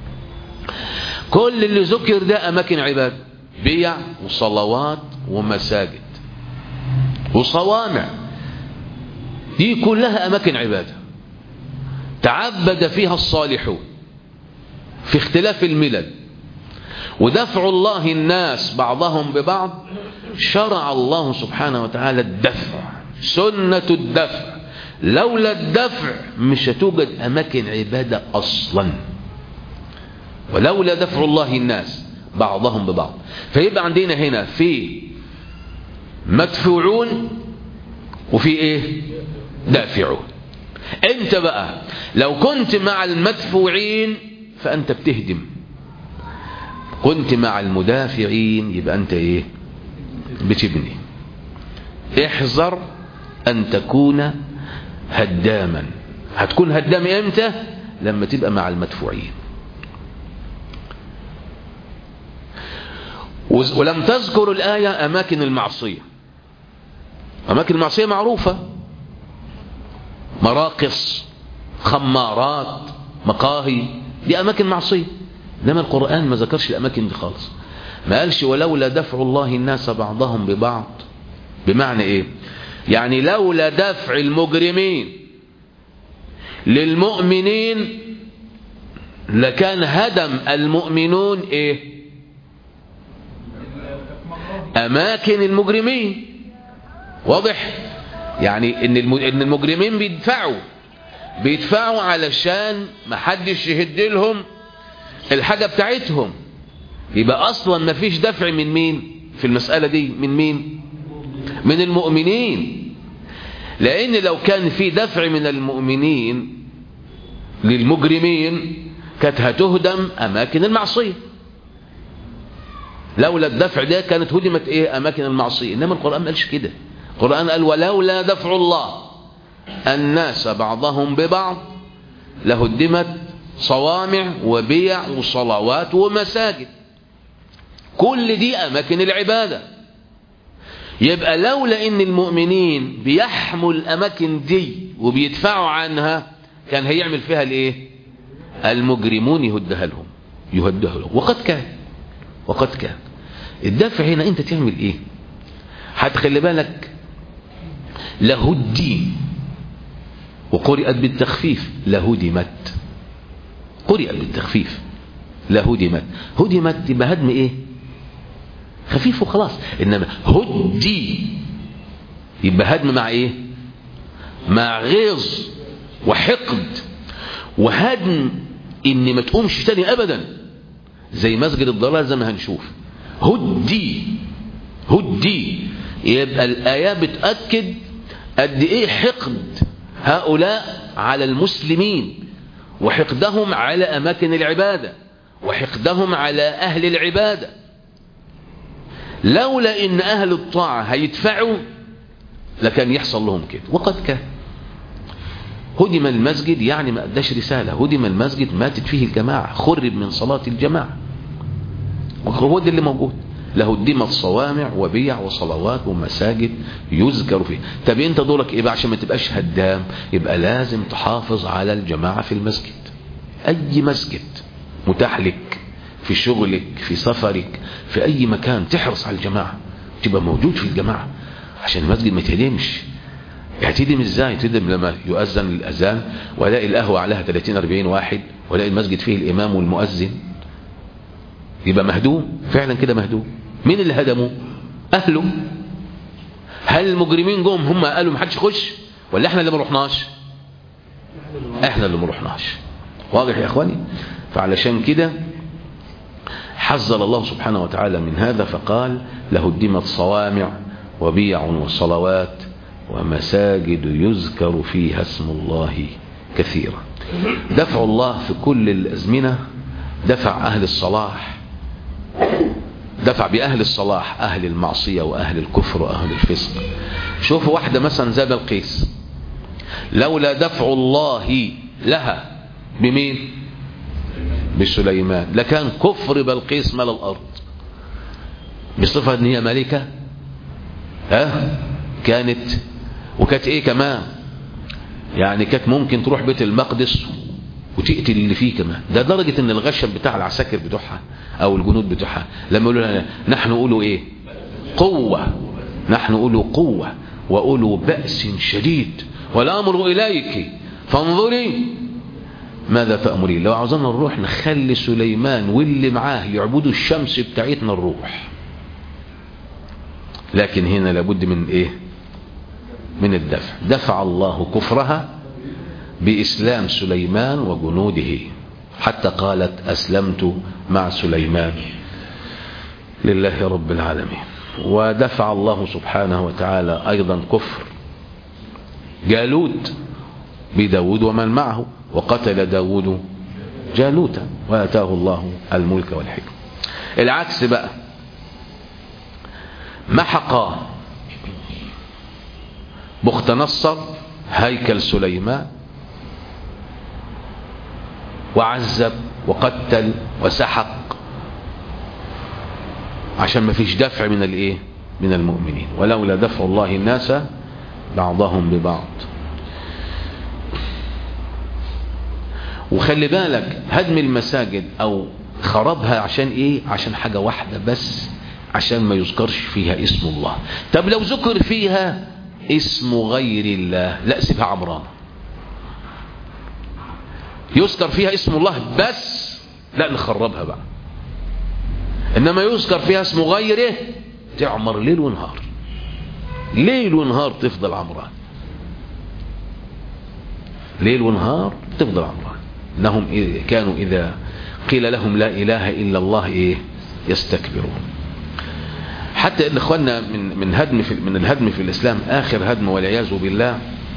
كل اللي ذكر ده اماكن عباد، بيع وصلوات ومساجد وصوامع، دي كلها اماكن عباده تعبد فيها الصالحون في اختلاف الملل. ودفع الله الناس بعضهم ببعض شرع الله سبحانه وتعالى الدفع، سنة الدفع. لولا الدفع مش هتوجد أماكن عبادة أصلا، ولولا دفع الله الناس بعضهم ببعض. فيبقى عندنا هنا في مدفوعون وفي ايه؟ دافعون. انت بقى لو كنت مع المدفوعين فأنت بتهدم، كنت مع المدافعين يبقى أنت إيه؟ بتبني. احذر أن تكون هداما. هتكون هدام إمتى؟ لما تبقى مع المدفوعين. ولم تذكر الآية أماكن المعصية. أماكن المعصية معروفة، مراقص، خمارات، مقاهي، دي أماكن معصية. إنما القرآن ما ذكرش الأماكن دي خالص. ما قالش ولولا دفع الله الناس بعضهم ببعض. بمعنى إيه؟ يعني لولا دفع المجرمين للمؤمنين لكان هدم المؤمنون إيه؟ أماكن المجرمين. واضح؟ يعني إن المجرمين بيدفعوا بيدفعوا علشان ما حدش يهد لهم الحاجة بتاعتهم. يبقى أصلا ما فيش دفع من مين في المسألة دي؟ من مين؟ من المؤمنين. لأن لو كان في دفع من المؤمنين للمجرمين كانت هتهدم أماكن المعصية. لولا الدفع ده كانت هدمت إيه؟ أماكن المعصية. إنما القرآن ما قالش كده. القرآن قال ولولا دفع الله الناس بعضهم ببعض لهدمت صوامع وبيع وصلوات ومساجد. كل دي أماكن العبادة. يبقى لولا إن المؤمنين بيحموا الأماكن دي وبيدفعوا عنها كان هيعمل فيها الإيه؟ المجرمون يهدها لهم يهدها لهم. وقد كان وقد كان الدفع هنا أنت تعمل إيه؟ هتخلي بالك لهدي، وقرئت بالتخفيف لهدمت. قرئت بالتخفيف لهدمت. هدمت يبقى هدم ايه؟ خفيف وخلاص. انما هدي يبقى هدم مع ايه؟ مع غيظ وحقد وهدم ان ما تقومش تاني ابدا، زي مسجد الضلال زي ما هنشوف. هدي هدي يبقى الآية بتأكد قد ايه حقد هؤلاء على المسلمين، وحقدهم على أماكن العبادة، وحقدهم على أهل العبادة. لولا إن أهل الطاعة هيدفعوا لكان يحصل لهم كده. وقد كان هدم المسجد يعني ما أداش رسالة. هدم المسجد ماتت فيه الجماعة، خرب من صلاة الجماعة، وهو ده اللي موجود. لهدمت صوامع وبيع وصلوات ومساجد يذكر فيه. طب انت دورك ايه بقى عشان ما تبقاش هدام؟ يبقى لازم تحافظ على الجماعة في المسجد. اي مسجد متاح لك، في شغلك، في سفرك، في اي مكان، تحرص على الجماعة، تبقى موجود في الجماعة عشان المسجد ما يتهدمش. يهتدم ازاي؟ يهتدم لما يؤذن الاذان ولاقي القهوة عليها ثلاثين أربعين واحد، ولاقي المسجد فيه الامام والمؤذن، يبقى مهدوم فعلا كده. مهدوم. مين اللي هدمه؟ اهله. هل المجرمين جم هم قالوا محدش يخش، ولا احنا اللي ما رحناش؟ احنا اللي ما رحناش. واضح يا اخواني؟ فعلشان كده حذر الله سبحانه وتعالى من هذا فقال لهدمت صوامع وبيع وصلوات ومساجد يذكر فيها اسم الله كثيرا. دفع الله في كل الازمنه، دفع اهل الصلاح، دفع بأهل الصلاح أهل المعصية وأهل الكفر وأهل الفسق. شوفوا واحدة مثلا زي بلقيس، لولا دفع الله لها بمين؟ بسليمان، لكان كفر بلقيس مال الأرض بصفة أن هي ملكة. ها كانت وكانت إيه كمان؟ يعني كانت ممكن تروح بيت المقدس وتقتل اللي فيه كمان. ده درجة ان الغشم بتاع العساكر بتوعها او الجنود بتوعها لما يقولوا لنا نحن قولوا ايه؟ قوة. نحن قولوا قوة وقولوا بأس شديد والامر اليك فانظري ماذا تأمرين. لو عاوزنا نروح نخلي سليمان واللي معاه يعبدوا الشمس بتاعتنا نروح. لكن هنا لابد من ايه؟ من الدفع. دفع الله كفرها بإسلام سليمان وجنوده، حتى قالت أسلمت مع سليمان لله رب العالمين. ودفع الله سبحانه وتعالى أيضا كفر جالوت بداود ومن معه، وقتل داود جالوت وآتاه الله الملك والحكمة. العكس بقى، محق بخت نصر هيكل سليمان وعذب وقتل وسحق عشان ما فيش دفع من الايه من المؤمنين، ولولا دفع الله الناس بعضهم ببعض. وخلي بالك هدم المساجد او خربها عشان ايه؟ عشان حاجة واحدة بس، عشان ما يذكرش فيها اسم الله. طب لو ذكر فيها اسم غير الله لا سيبها عمران. يذكر فيها اسم الله بس لا نخربها بقى، انما يذكر فيها اسم غيره تعمر ليل ونهار، ليل ونهار تفضل عمران، ليل ونهار تفضل عمران. انهم كانوا اذا قيل لهم لا اله الا الله ايه يستكبرون. حتى ان اخواننا من من هدم في من الهدم في الاسلام اخر هدم والعياذ بالله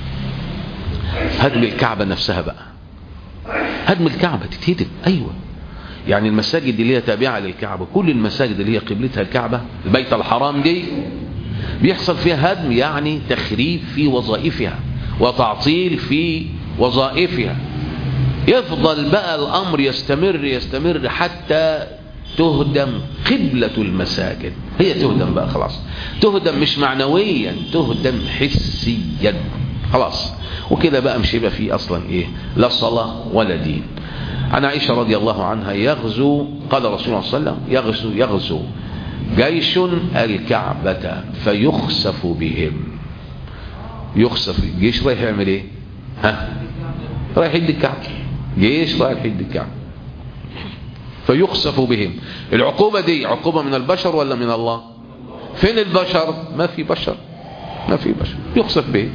هدم الكعبه نفسها بقى. هدم الكعبه تتهدم، ايوه، يعني المساجد اللي هي تابعه للكعبه، كل المساجد اللي هي قبلتها الكعبه البيت الحرام دي بيحصل فيها هدم، يعني تخريب في وظائفها وتعطيل في وظائفها. يفضل بقى الامر يستمر يستمر حتى تهدم قبلة المساجد، هي تهدم بقى خلاص، تهدم مش معنويا، تهدم حسيا خلاص. وكده بقى مش يبقى فيه اصلا ايه لا صلاة ولا دين. عن عائشة رضي الله عنها يغزو، قال رسول الله صلى الله عليه وسلم يغزو يغزو جيش الكعبة فيخسف بهم. يخسف جيش رايح يعمل ايه؟ ها رايح يد الكعبة، جيش رايح يد الكعبة فيخسف بهم. العقوبة دي عقوبة من البشر ولا من الله؟ فين البشر؟ ما في بشر، ما في بشر. يخسف بهم.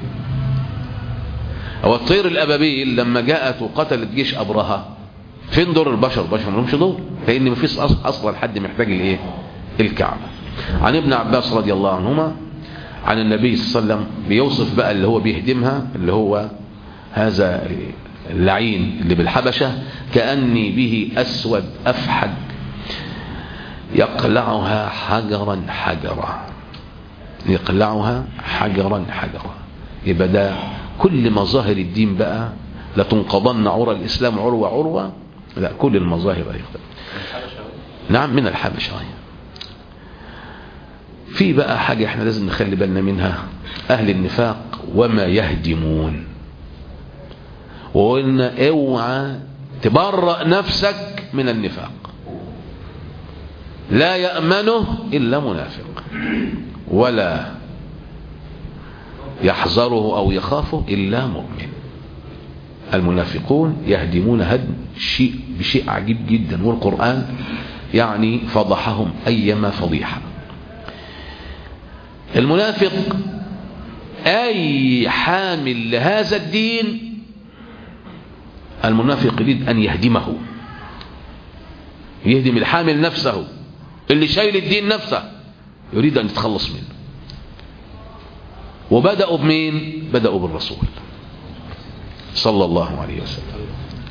او الطير الابابيل لما جاءت وقتلت جيش ابرهة، فين دور البشر؟ بشر ما لهمش دور، لان ما فيش اصلا حد محتاج الايه الكعبة. عن ابن عباس رضي الله عنهما عن النبي صلى الله عليه وسلم بيوصف بقى اللي هو بيهدمها، اللي هو هذا اللعين اللي بالحبشة، كأني به أسود أفحج يقلعها حجرا حجرا، يقلعها حجرا حجرا. يبقى ده كل مظاهر الدين بقى لتنقضن عرى الإسلام عروة عروة، لا كل المظاهر هيختلف. نعم من الحبشة. في بقى حاجة احنا لازم نخلي بالنا منها، أهل النفاق وما يهدمون. وقلنا اوعى تبرأ نفسك من النفاق، لا يأمنه إلا منافق، ولا يحذره أو يخافه إلا مؤمن. المنافقون يهدمون هدم شيء بشيء عجيب جدا، والقرآن يعني فضحهم أيما فضيحة. المنافق أي حامل لهذا الدين، المنافق يريد أن يهدمه، يهدم الحامل نفسه، اللي شايل الدين نفسه يريد أن يتخلص منه. وبدأوا بمين؟ بدأوا بالرسول صلى الله عليه وسلم.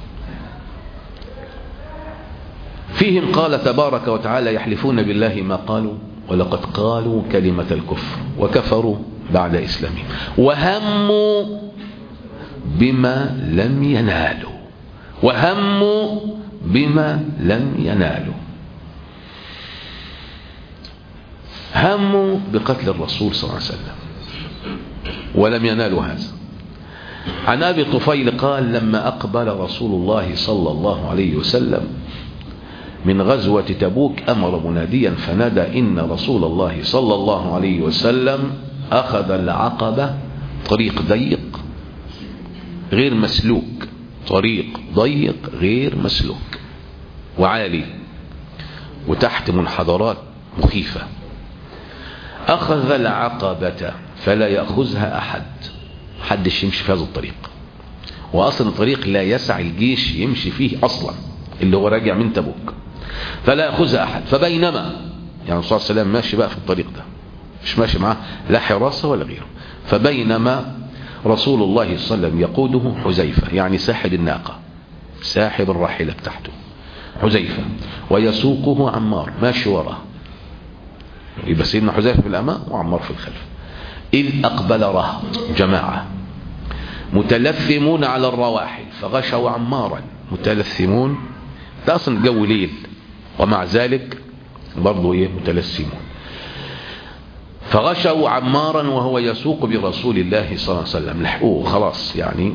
فيهم قال تبارك وتعالى يحلفون بالله ما قالوا ولقد قالوا كلمة الكفر وكفروا بعد إسلامهم وهموا بما لم ينالوا، وهموا بما لم ينالوا. هموا بقتل الرسول صلى الله عليه وسلم ولم ينالوا هذا. عن أبي طفيل قال لما أقبل رسول الله صلى الله عليه وسلم من غزوة تبوك أمر مناديا فنادى إن رسول الله صلى الله عليه وسلم أخذ العقبة، طريق ضيق غير مسلوك، طريق ضيق غير مسلوك وعالي وتحت منحدرات مخيفة. أخذ العقبة فلا يأخذها أحد، حدش يمشي في هذا الطريق، وأصلا الطريق لا يسع الجيش يمشي فيه أصلا اللي هو راجع من تبوك، فلا يأخذها أحد. فبينما يعني الرسول صلى الله عليه وسلم ماشي بقى في الطريق ده، مش ماشي معاه لا حراسة ولا غيره، فبينما رسول الله صلى الله عليه وسلم يقوده حذيفة يعني ساحب الناقة ساحب الراحلة بتاعته، حذيفة ويسوقه عمار ماشي وراه، يبقى سيدنا حذيفة في الأمام وعمار في الخلف. إذ أقبل رهط جماعة متلثمون على الرواحل فغشوا عمارا. متلثمون ده أصلا الجو ليل، ومع ذلك برضو إيه متلثمون. فغشوا عمارا وهو يسوق برسول الله صلى الله عليه وسلم، لحقوه خلاص يعني،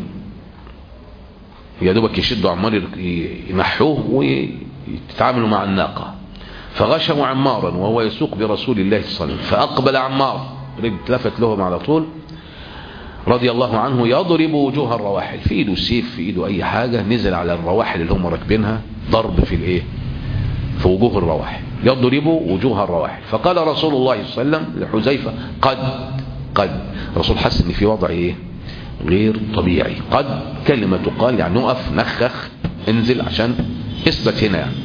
يا دوبك يشدوا عمار ينحوه ويتعاملوا مع الناقة. فغشوا عمارا وهو يسوق برسول الله صلى الله عليه وسلم، فأقبل عمار اتلفت لهم على طول رضي الله عنه يضرب وجوه الرواحل، في ايده سيف في ايده اي حاجة، نزل على الرواحل اللي هم راكبينها ضرب في الايه في وجوه الرواحل، يضرب وجوه الرواحل. فقال رسول الله صلى الله عليه وسلم لحذيفة قد قد الرسول حس ان في وضع ايه غير طبيعي. قد كلمة تقال يعني نقف نخخ انزل عشان اثبت هنا يعني.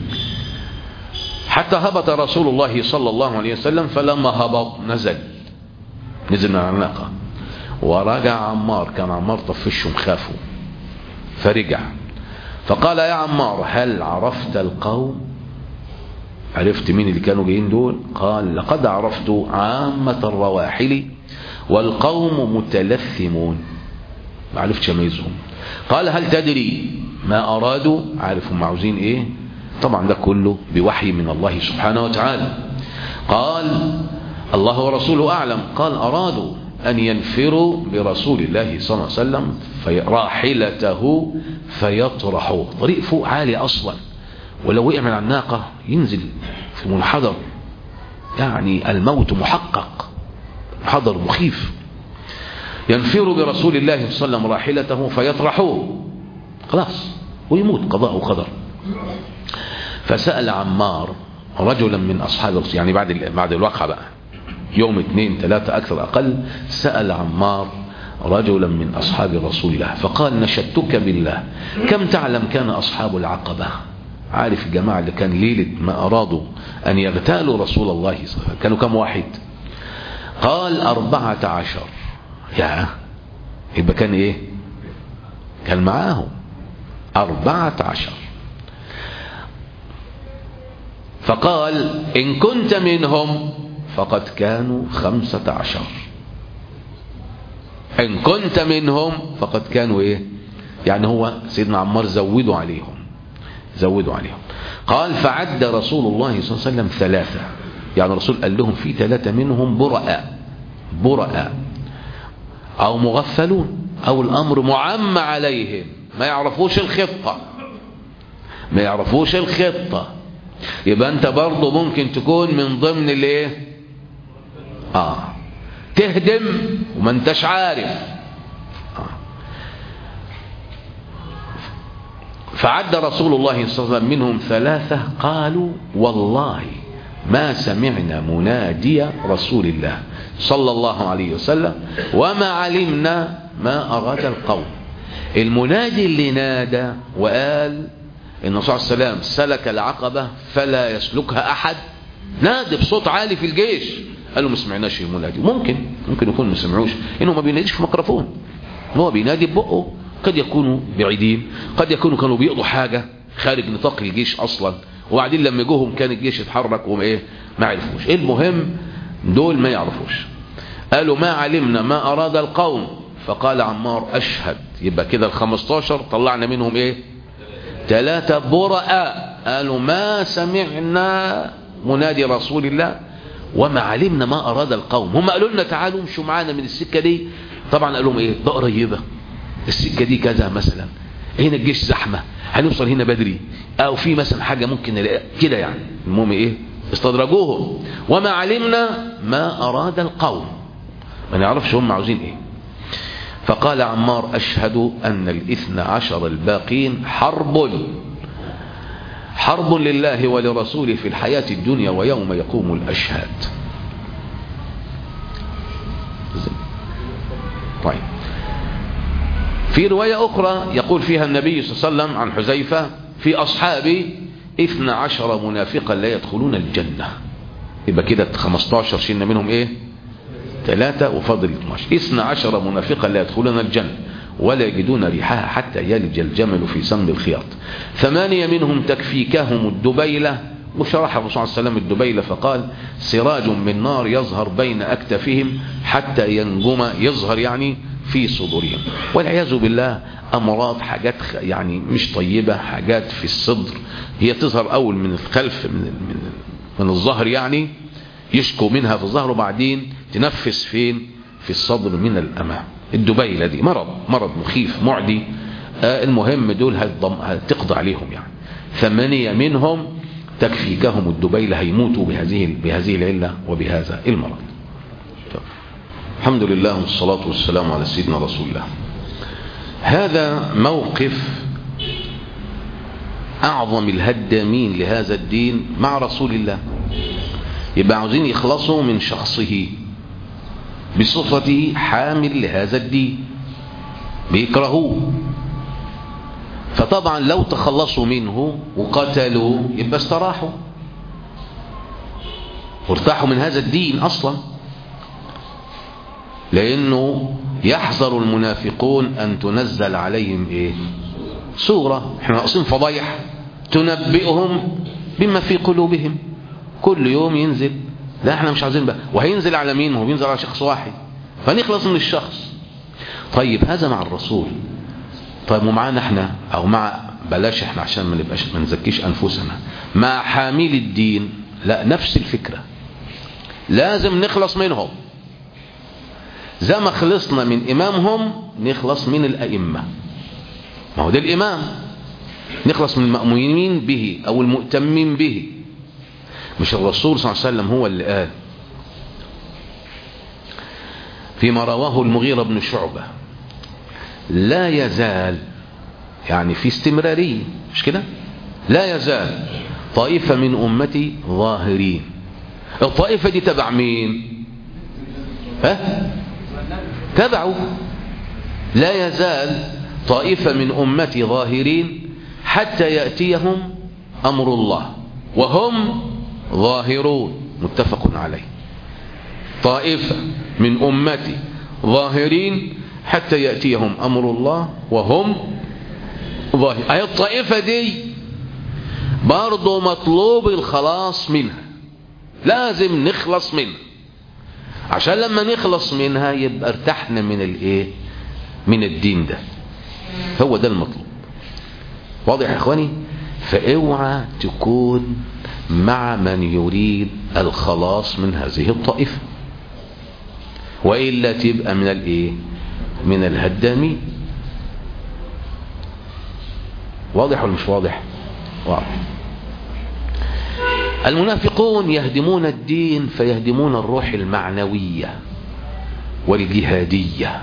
حتى هبط رسول الله صلى الله عليه وسلم، فلما هبط نزل نزل من الناقة ورجع عمار، كان عمار طفشه مخافه فرجع. فقال يا عمار هل عرفت القوم؟ عرفت مين اللي كانوا جايين دول؟ قال لقد عرفت عامة الرواحل والقوم متلثمون، ما عرفتش اميزهم. قال هل تدري ما ارادوا؟ عارف هم عاوزين ايه؟ طبعا ده كله بوحي من الله سبحانه وتعالى. قال الله ورسوله اعلم. قال ارادوا ان ينفروا برسول الله صلى الله عليه وسلم في راحلته فيطرحوه، طريق فوق عالي اصلا، ولو وقع من الناقة ينزل في منحدر، يعني الموت محقق، حضر مخيف. ينفر برسول الله صلى الله عليه وسلم راحلته فيطرحوه خلاص ويموت قضاء وقدر. فسأل عمار رجلا من أصحاب الرسول، يعني بعد بعد الواقعة بقى يوم اثنين ثلاثة أكثر أقل، سأل عمار رجلا من أصحاب رسول الله فقال نشدتك بالله كم تعلم كان أصحاب العقبة؟ عارف الجماعة اللي كان ليلة ما أرادوا أن يغتالوا رسول الله صلى الله عليه وسلم كانوا كم واحد؟ قال أربعة عشر. يا يبقى كان إيه؟ كان معاهم أربعة عشر. فقال إن كنت منهم فقد كانوا خمسة عشر، إن كنت منهم فقد كانوا إيه؟ يعني هو سيدنا عمار زودوا عليهم زودوا عليهم. قال فعد رسول الله صلى الله عليه وسلم ثلاثة، يعني الرسول قال لهم في ثلاثة منهم برأ برأ أو مغفلون أو الأمر معم عليهم، ما يعرفوش الخطة ما يعرفوش الخطة. يبقى أنت برضو ممكن تكون من ضمن الايه آه تهدم وما انتش عارف. آه. فعد رسول الله صلى الله عليه وسلم منهم ثلاثة قالوا والله ما سمعنا منادي رسول الله صلى الله عليه وسلم وما علمنا ما أراد القوم. المنادي اللي نادى وقال إن الرسول صلى الله عليه وسلم سلك العقبة فلا يسلكها أحد، نادى بصوت عالي في الجيش، قالوا ما سمعناش المنادي. ممكن ممكن يكون ما سمعوش، إنه ما بيناديش في ميكروفون، هو بينادي ببقه. قد يكونوا بعيدين، قد يكونوا كانوا بيقضوا حاجة خارج نطاق الجيش أصلا، وبعدين لما جوهم كان الجيش اتحرك وما ايه ما عرفوش. المهم دول ما يعرفوش. قالوا ما علمنا ما أراد القوم. فقال عمار أشهد. يبقى كده الخمستاشر طلعنا منهم ايه ثلاثة براء قالوا ما سمعنا منادي رسول الله وما علمنا ما أراد القوم. هم قالوا لنا تعالوا امشوا معانا من السكة دي، طبعا قالوا ايه ده قريبة السكة دي كذا مثلا، هنا الجيش زحمة هنوصل هنا بدري، او في مثلا حاجة ممكن كده يعني. المهم ايه استدرجوهم. وما علمنا ما أراد القوم، ما نعرفش هم عاوزين ايه. فقال عمار أشهد أن الاثنى عشر الباقين حرب حرب لله ولرسوله في الحياة الدنيا ويوم يقوم الأشهاد. طيب في رواية أخرى يقول فيها النبي صلى الله عليه وسلم عن حذيفة في أصحابي اثنى عشر منافقا لا يدخلون الجنة. يبقى كده خمستاشر شلنا منهم ايه ثلاثة وفضل اثناشر. اثنى عشر منافقا لا يدخلون الجنة ولا يجدون ريحها حتى يلج الجمل في سم الخياط. ثمانية منهم تكفيكهم الدبيلة. وشرح الرسول صلى الله عليه وسلم الدبيلة فقال سراج من نار يظهر بين أكتافهم حتى ينجم، يظهر يعني في صدورهم. والعياذ بالله أمراض، حاجات يعني مش طيبة، حاجات في الصدر هي تظهر أول من الخلف من من من الظهر، يعني يشكو منها في الظهر وبعدين تنفس فين؟ في الصدر من الأمام. الدبيلة دي مرض مرض مخيف معدي. آه المهم دول هتقضى عليهم يعني. ثمانية منهم تكفيكهم الدبيلة، هيموتوا بهذه بهذه العلة وبهذا المرض. الحمد لله والصلاة والسلام على سيدنا رسول الله. هذا موقف أعظم الهدامين لهذا الدين مع رسول الله. يبقى عاوزين يخلصوا من شخصه بصفته حامل لهذا الدين، بيكرهوه. فطبعا لو تخلصوا منه وقتلوه يبقى استراحوا وارتاحوا من هذا الدين أصلا، لأنه يحذر المنافقون أن تنزل عليهم إيه؟ سورة. احنا ناقصين فضايح تنبئهم بما في قلوبهم. كل يوم ينزل. لا احنا مش عايزين بقى. وهينزل على مين؟ هو بينزل على شخص واحد، فنخلص من الشخص. طيب هذا مع الرسول. طيب ومعانا احنا، او مع بلاش احنا عشان ما نبقاش ما نزكيش انفسنا، مع حامل الدين لا، نفس الفكرة. لازم نخلص منهم زي ما خلصنا من امامهم نخلص من الائمة. ما هو ده الامام. نخلص من المأمومين به او المؤتمين به. مش الرسول صلى الله عليه وسلم هو اللي قال فيما رواه المغيرة بن شعبة لا يزال، يعني في استمرارية، مش كده؟ لا يزال طائفة من أمتي ظاهرين. الطائفة دي تبع مين؟ ها؟ تبعوا. لا يزال طائفة من أمتي ظاهرين حتى يأتيهم أمر الله وهم ظاهرون. متفق عليه. طائفة من أمتي ظاهرين حتى يأتيهم أمر الله وهم ظاهرون. أي الطائفة دي برضو مطلوب الخلاص منها، لازم نخلص منها عشان لما نخلص منها يبقى ارتحنا من الايه؟ من الدين ده. هو ده المطلوب. واضح يا اخواني؟ فاوعى تكون مع من يريد الخلاص من هذه الطائفة، وإلا تبقى من الايه؟ من الهدامين. واضح ولا مش واضح؟ واضح. المنافقون يهدمون الدين فيهدمون الروح المعنوية والجهادية.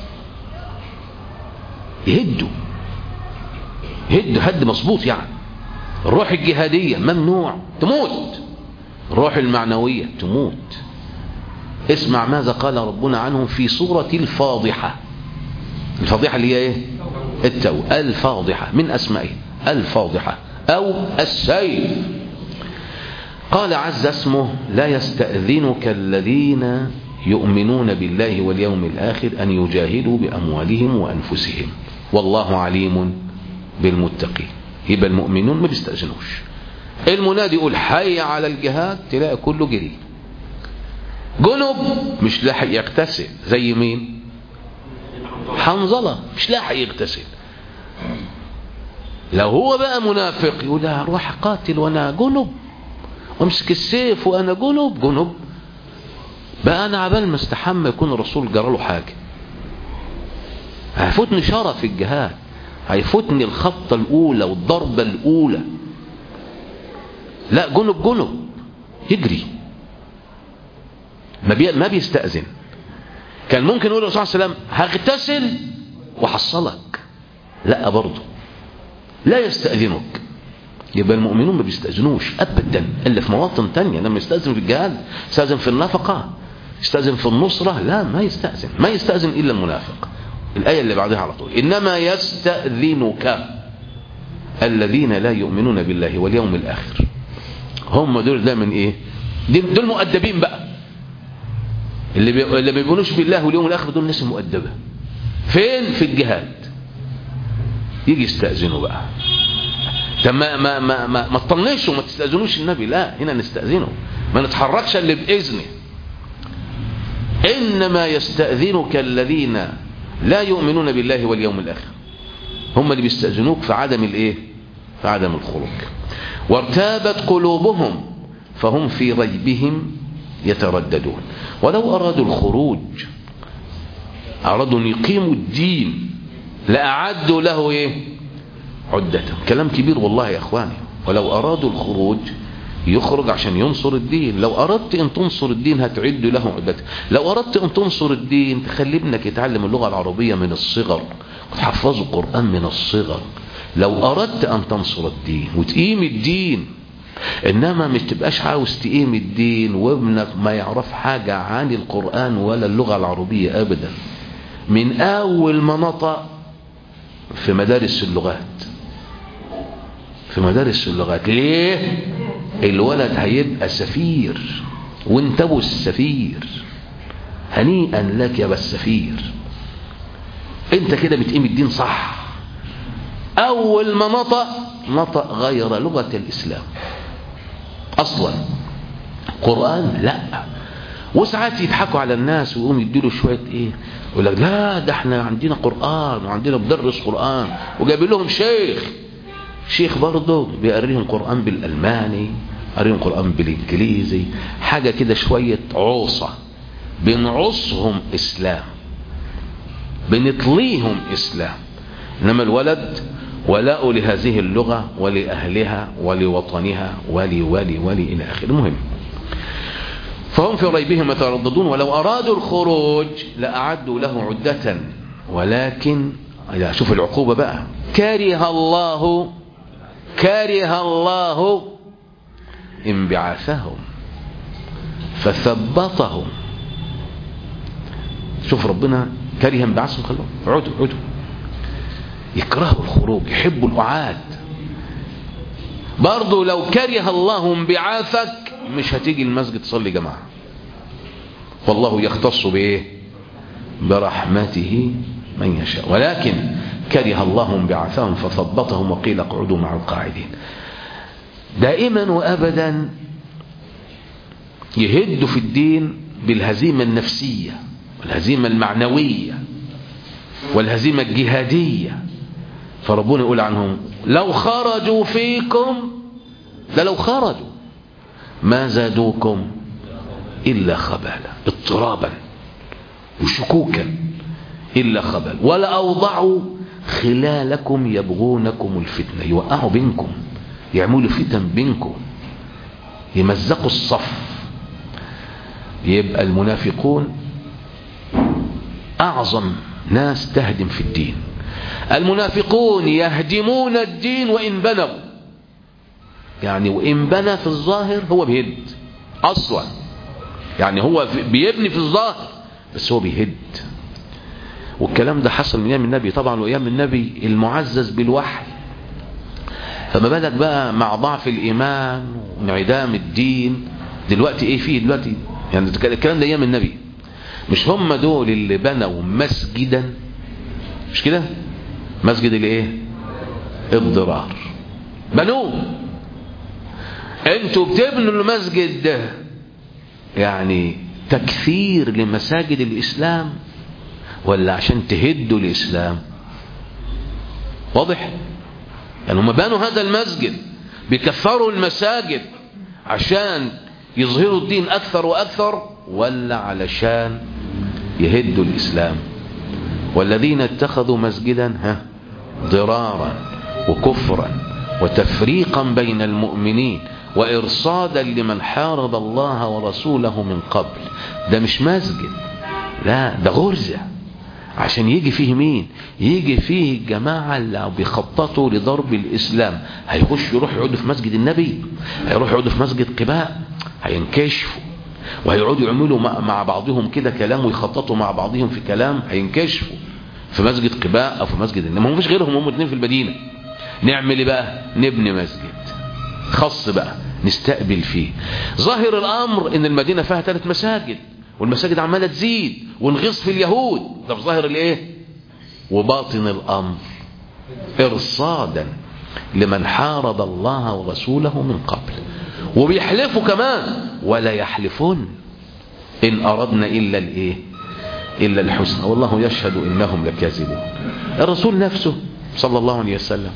يهدوا يهدوا هد مظبوط. يعني الروح الجهادية ممنوع، تموت. الروح المعنوية تموت. اسمع ماذا قال ربنا عنهم في سورة الفاضحة. الفاضحة اللي هي ايه؟ التو. الفاضحة من اسمائه الفاضحة او السيف. قال عز اسمه لا يستأذنك الذين يؤمنون بالله واليوم الآخر أن يجاهدوا بأموالهم وأنفسهم والله عليم بالمتقين. يبقى المؤمنون ما بيستأذنوش. المنادي يقول حي على الجهاد تلاقي كله جري. جنب مش لاحق يغتسل زي مين؟ حنظلة مش لاحق يغتسل. لو هو بقى منافق يقول لا روح قاتل وانا جنب، وامسك السيف وانا جنب جنب بقى انا عبال ما استحمى يكون الرسول جرى له حاجه. هيفوتني شرف الجهاد، هيفوتني الخطه الاولى والضربه الاولى. لا جنب جنب يجري. ما, بي... ما بيستأذن. كان ممكن يقول الرسول صلى الله عليه وسلم هغتسل وحصلك، لا برضه لا يستأذنك. يبقى المؤمنون ما بيستأذنوش أبدا إلا في مواطن تانية. لما يستأذن في الجهاد، يستأذن في النفقة، يستأذن في النصرة، لا ما يستأذن. ما يستأذن إلا المنافق. الآية اللي بعدها على طول إنما يستأذنك الذين لا يؤمنون بالله واليوم الآخر. هم دول ده من إيه؟ دول مؤدبين بقى. اللي بي... اللي ما بيؤمنوش بالله واليوم الآخر دول ناس مؤدبة. فين؟ في الجهاد. يجي يستأذنوا بقى. طب ما ما ما ما, ما تطنشوا، ما تستأذنوش النبي، لا هنا نستأذنه، ما نتحركش الا بإذنه. إنما يستأذنك الذين لا يؤمنون بالله واليوم الآخر، هم اللي بيستأذنوك في عدم الايه؟ في عدم الخروج. وارتابت قلوبهم فهم في ريبهم يترددون. ولو أرادوا الخروج، أرادوا أن يقيموا الدين، لأعدوا له ايه؟ عدة. كلام كبير والله يا اخواني. ولو أرادوا الخروج، يخرج عشان ينصر الدين. لو أردت أن تنصر الدين هتعد له عدة. لو أردت أن تنصر الدين تخلي ابنك يتعلم اللغة العربية من الصغر وتحفظه القرآن من الصغر. لو أردت أن تنصر الدين وتقيم الدين، إنما مش تبقاش عاوز تقيم الدين وابنك ما يعرف حاجة عن القرآن ولا اللغة العربية أبدا. من أول ما نطق في مدارس اللغات، في مدارس اللغات. ليه؟ الولد هيبقى سفير، وانت ابو السفير. هنيئا لك يا بالسفير، انت كده بتقيم الدين صح. اول ما نطق نطق غير لغة الاسلام اصلا. قرآن لا. وساعات يضحكوا على الناس ويقوم يديله شوية ايه، يقول لك لا ده احنا عندنا قرآن وعندنا مدرس قرآن، وجايب لهم شيخ شيخ برضه بيقريهم قرآن بالألماني، قريهم قرآن بالإنجليزي، حاجة كده شوية عوصة. بنعصهم إسلام، بنطليهم إسلام. إنما الولد ولاء لهذه اللغة ولأهلها ولوطنها ولي ولي ولي إلى آخره. المهم، فهم في ريبهم يترددون. ولو أرادوا الخروج لأعدوا له عدة، ولكن شوف العقوبة بقى. كره الله كره الله انبعاثهم فثبطهم. شوف ربنا كره انبعاثهم، خلوهم عدوا عدوا. يكرهوا الخروج، يحبوا القعاد. برضو لو كره الله انبعاثك مش هتيجي المسجد تصلي جماعة. والله يختص بايه؟ برحمته من يشاء. ولكن كره الله انبعاثهم فثبطهم وقيل اقعدوا مع القاعدين. دائما وابدا يهدوا في الدين بالهزيمة النفسية والهزيمة المعنوية والهزيمة الجهادية. فربنا يقول عنهم لو خرجوا فيكم، ده لو خرجوا ما زادوكم إلا خبالا، اضطرابا وشكوكا إلا خبال، ولا أوضعوا خلالكم يبغونكم الفتنة. يوقعوا بينكم، يعملوا فتن بينكم، يمزقوا الصف. يبقى المنافقون أعظم ناس تهدم في الدين. المنافقون يهدمون الدين وإن بنوا، يعني وإن بنى في الظاهر هو بيهد أصلا، يعني هو بيبني في الظاهر بس هو بيهد. والكلام ده حصل من ايام النبي طبعا، وايام النبي المعزز بالوحي. فما بالك بقى مع ضعف الايمان وانعدام الدين. دلوقتي ايه فيه دلوقتي؟ يعني الكلام ده ايام النبي. مش هم دول اللي بنوا مسجدا؟ مش كده؟ مسجد الايه؟ الضرار بنوه. انتوا بتبنوا المسجد ده يعني تكثير لمساجد الاسلام ولا عشان تهدوا الإسلام؟ واضح؟ يعني هم بنوا هذا المسجد بيكثروا المساجد عشان يظهروا الدين أكثر وأكثر، ولا علشان يهدوا الإسلام؟ والذين اتخذوا مسجدا ها ضرارا وكفرا وتفريقا بين المؤمنين وإرصادا لمن حارب الله ورسوله من قبل. ده مش مسجد، لا ده غرزة عشان يجي فيه مين؟ يجي فيه الجماعة اللي بيخططوا لضرب الإسلام. هيخش يروح يقعدوا في مسجد النبي، هيروح يقعدوا في مسجد قباء، هينكشفوا وهيقعدوا يعملوا مع بعضهم كده كلام ويخططوا مع بعضهم في كلام، هينكشفوا في مسجد قباء أو في مسجد النبي. ما فيش غيرهم، هم اتنين في المدينة. نعمل ايه بقى؟ نبني مسجد خاص بقى نستقبل فيه. ظاهر الأمر إن المدينة فيها ثلاث مساجد والمساجد عمالة تزيد ونغص في اليهود. ده في ظاهر الايه؟ وباطن الأمر إرصادا لمن حارب الله ورسوله من قبل. وبيحلفوا كمان ولا يحلفون إن أردنا إلا الإيه إلا الحسنى والله يشهد إنهم لكاذبون. الرسول نفسه صلى الله عليه وسلم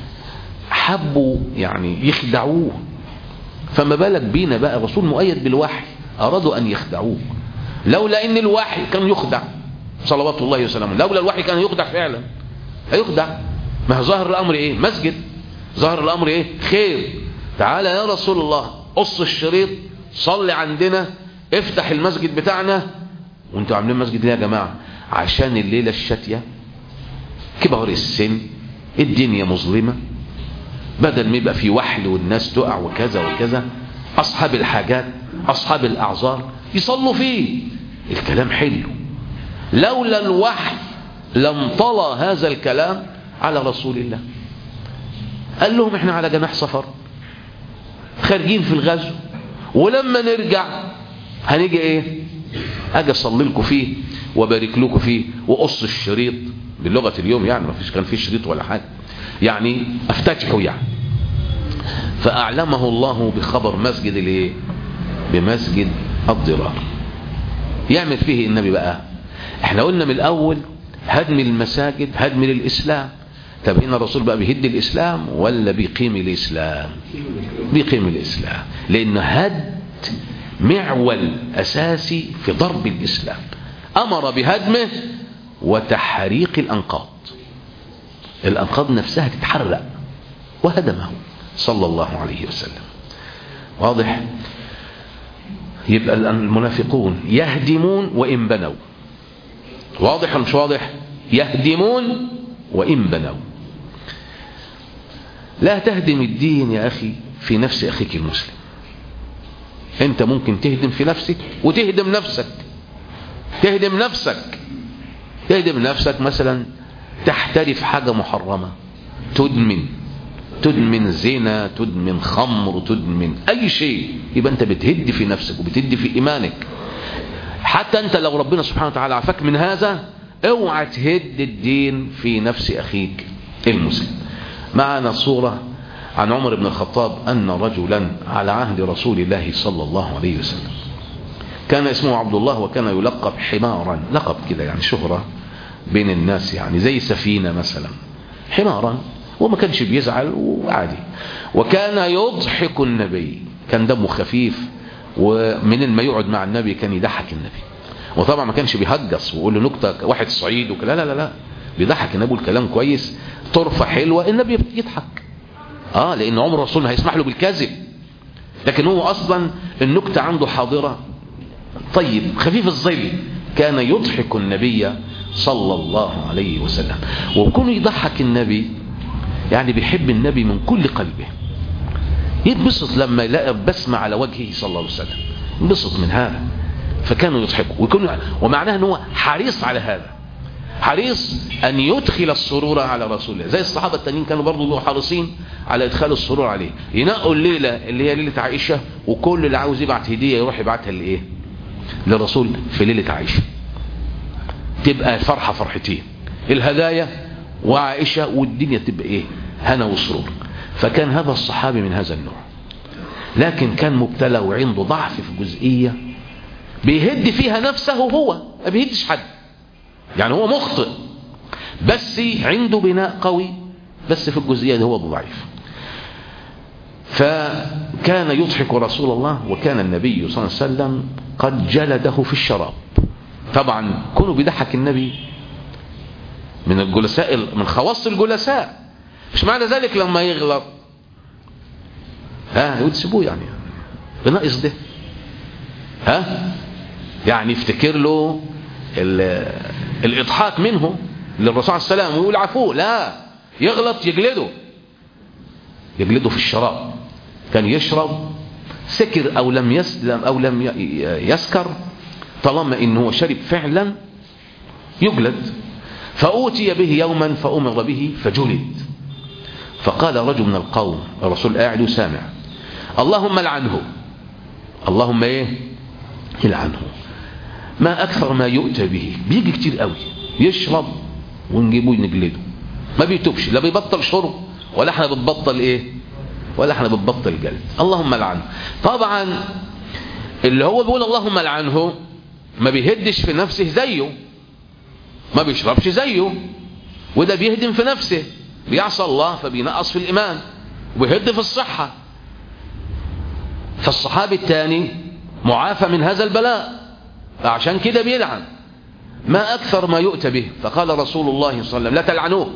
حبوا يعني يخدعوه، فما بالك بينا بقى؟ الرسول مؤيد بالوحي، أرادوا أن يخدعوه. لولا إن الوحي كان يخدع صلوات الله وسلامه، لولا الوحي كان يخدع فعلا، هيخدع. ما ظاهر الأمر إيه؟ مسجد. ظاهر الأمر إيه؟ خير. تعالى يا رسول الله قص الشريط، صلي عندنا، افتح المسجد بتاعنا. وانتوا عاملين مسجد ليه يا جماعة؟ عشان الليلة الشاتية، كبار السن، الدنيا مظلمة، بدل ما يبقى في وحل والناس تقع وكذا وكذا، أصحاب الحاجات أصحاب الأعذار يصلوا فيه. الكلام حلو. لولا الوحي لم طلى هذا الكلام على رسول الله. قال لهم احنا على جناح سفر خارجين في الغزو، ولما نرجع هنيجي ايه؟ اجي اصلي لكم فيه وبارك لكم فيه وقص الشريط باللغة اليوم، يعني ما فيش كان فيه شريط ولا حاجة، يعني افتتحوا يعني. فأعلمه الله بخبر مسجد الايه؟ بمسجد الضرار. يعمل فيه النبي بقى. احنا قلنا من الاول هدم المساجد هدم للإسلام. طب هنا الرسول بقى بيهد الإسلام ولا بيقيم الإسلام؟ بيقيم الإسلام، لأنه هد معول أساسي في ضرب الإسلام. أمر بهدمه وتحريق الأنقاض، الأنقاض نفسها تتحرق، وهدمه صلى الله عليه وسلم. واضح؟ يبقى المنافقون يهدمون وإن بنوا. واضح ولا مش واضح؟ يهدمون وإن بنوا. لا تهدم الدين يا أخي في نفس أخيك المسلم. أنت ممكن تهدم في نفسك وتهدم نفسك. تهدم نفسك تهدم نفسك مثلا تحترف حاجة محرمة، تدمن تدمن زنا، تدمن خمر، تدمن أي شيء، يبقى أنت بتهد في نفسك وبتهد في إيمانك. حتى أنت لو ربنا سبحانه وتعالى عافاك من هذا، اوعى تهد الدين في نفس أخيك المسلم. معنا صورة عن عمر بن الخطاب أن رجلا على عهد رسول الله صلى الله عليه وسلم كان اسمه عبد الله، وكان يلقب حمارا، لقب كده يعني شهرة بين الناس، يعني زي سفينة مثلا، حمارا، وما كانش بيزعل وعادي. وكان يضحك النبي، كان دمه خفيف، ومن ما يقعد مع النبي كان يضحك النبي. وطبعا ما كانش بيهجص ويقول له نكته واحد صعيد وكلا، لا لا لا، بيضحك النبي، الكلام كويس، طرفه حلوه، النبي يضحك. اه لان عمر الرسول هيسمح له بالكذب، لكن هو اصلا النكته عنده حاضره، طيب خفيف الظل. كان يضحك النبي صلى الله عليه وسلم، وكونه يضحك النبي يعني بيحب النبي من كل قلبه، يتبسط لما يلاقي بسمة على وجهه صلى الله عليه وسلم، ينبسط من هذا. فكانوا يضحكوا ويكونوا، ومعناه ان هو حريص على هذا، حريص ان يدخل السرور على رسول الله. زي الصحابه التانيين كانوا برضو حريصين على ادخال السرور عليه. ينقوا الليله اللي هي ليله عائشه، وكل اللي عاوز يبعت هديه يروح يبعتها لايه؟ للرسول في ليله عائشه، تبقى الفرحه فرحتين، الهدايا وعائشه، والدنيا تبقى ايه؟ هنا وسرور. فكان هذا الصحابي من هذا النوع، لكن كان مبتلى وعنده ضعف في جزئيه بيهد فيها نفسه، هو ما بيهدش حد، يعني هو مخطئ بس عنده بناء قوي، بس في الجزئية دي هو ضعيف. فكان يضحك رسول الله، وكان النبي صلى الله عليه وسلم قد جلده في الشراب. طبعا كونه بيضحك النبي من الجلساء، من خواص الجلساء، مش معنى ذلك لما يغلط ها يتسبوه، يعني بناقص ده، ها يعني يفتكر له الإضحاك منه للرسول صلى الله عليه وسلم ويقول عفوه، لا، يغلط يجلده يجلده في الشراب. كان يشرب سكر أو لم يسلم أو لم يسكر، طالما إنه شرب فعلا يجلد. فأوتي به يوما فأمر به فجلد. فقال رجل من القوم، الرسول قاعد وسامع، اللهم لعنه، اللهم ايه؟ يلعنه. ما أكثر ما يؤتى به، بيجي كتير قوي، يشرب ونجيبه نجلده. ما بيتوبش، لا بيبطل شرب ولا احنا بتبطل ايه ولا احنا بتبطل جلد. اللهم لعنه. طبعا اللي هو بيقول اللهم لعنه ما بيهدش في نفسه زيه، ما بيشربش زيه، وده بيهدم في نفسه، بيعصى الله فبينقص في الإيمان وبيهد في الصحة. فالصحابي الثاني معافى من هذا البلاء، عشان كده بيلعن. ما أكثر ما يؤتى به. فقال رسول الله صلى الله عليه وسلم لا تلعنوه،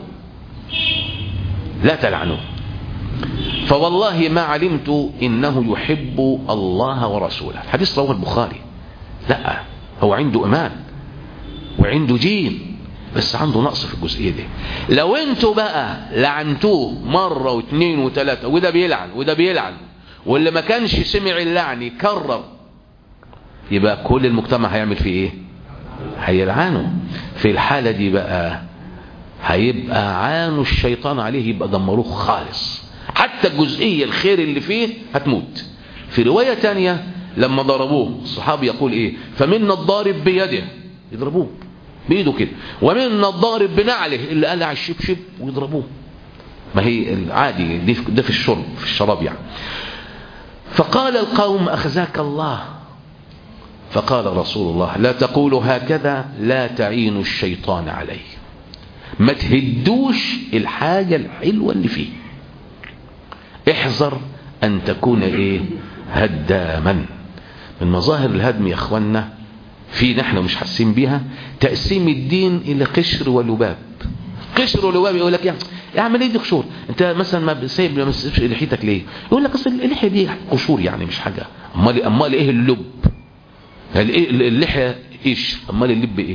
لا تلعنوه، فوالله ما علمت إنه يحب الله ورسوله. حديث رواه البخاري. لا، هو عنده إيمان وعنده دين، بس عنده نقص في الجزئية دي. لو انتوا بقى لعنتوه مرة واثنين وثلاثة، وده بيلعن وده بيلعن، واللي ما كانش سمع اللعن يكرر، يبقى كل المجتمع هيعمل فيه ايه؟ هيلعنه. في الحالة دي بقى هيبقى عانوا الشيطان عليه، يبقى دمروه خالص، حتى الجزئية الخير اللي فيه هتموت. في رواية تانية لما ضربوه الصحابي يقول ايه؟ فمنا الضارب بيده، يضربوه بإيده كده، ومنا الضارب بنعله اللي قلع الشبشب ويضربوه. ما هي العادي دي ده في الشرب، في الشراب يعني. فقال القوم أخزاك الله. فقال رسول الله لا تقولوا هكذا، لا تعينوا الشيطان عليه. ما تهدوش الحاجة الحلوة اللي فيه. احذر أن تكون ايه؟ هداما. من مظاهر الهدم يا اخوانا في نحن مش حاسين بيها تقسيم الدين الى قشر ولباب. قشر ولباب يقول لك يعني اعمل ايه دي قشور؟ انت مثلا ما سايب ما تسيبش لحيتك ليه؟ يقول لك اصل اللحيه دي قشور يعني مش حاجه. امال امال ايه اللب؟ اللحيه ايش؟ امال اللب ايه؟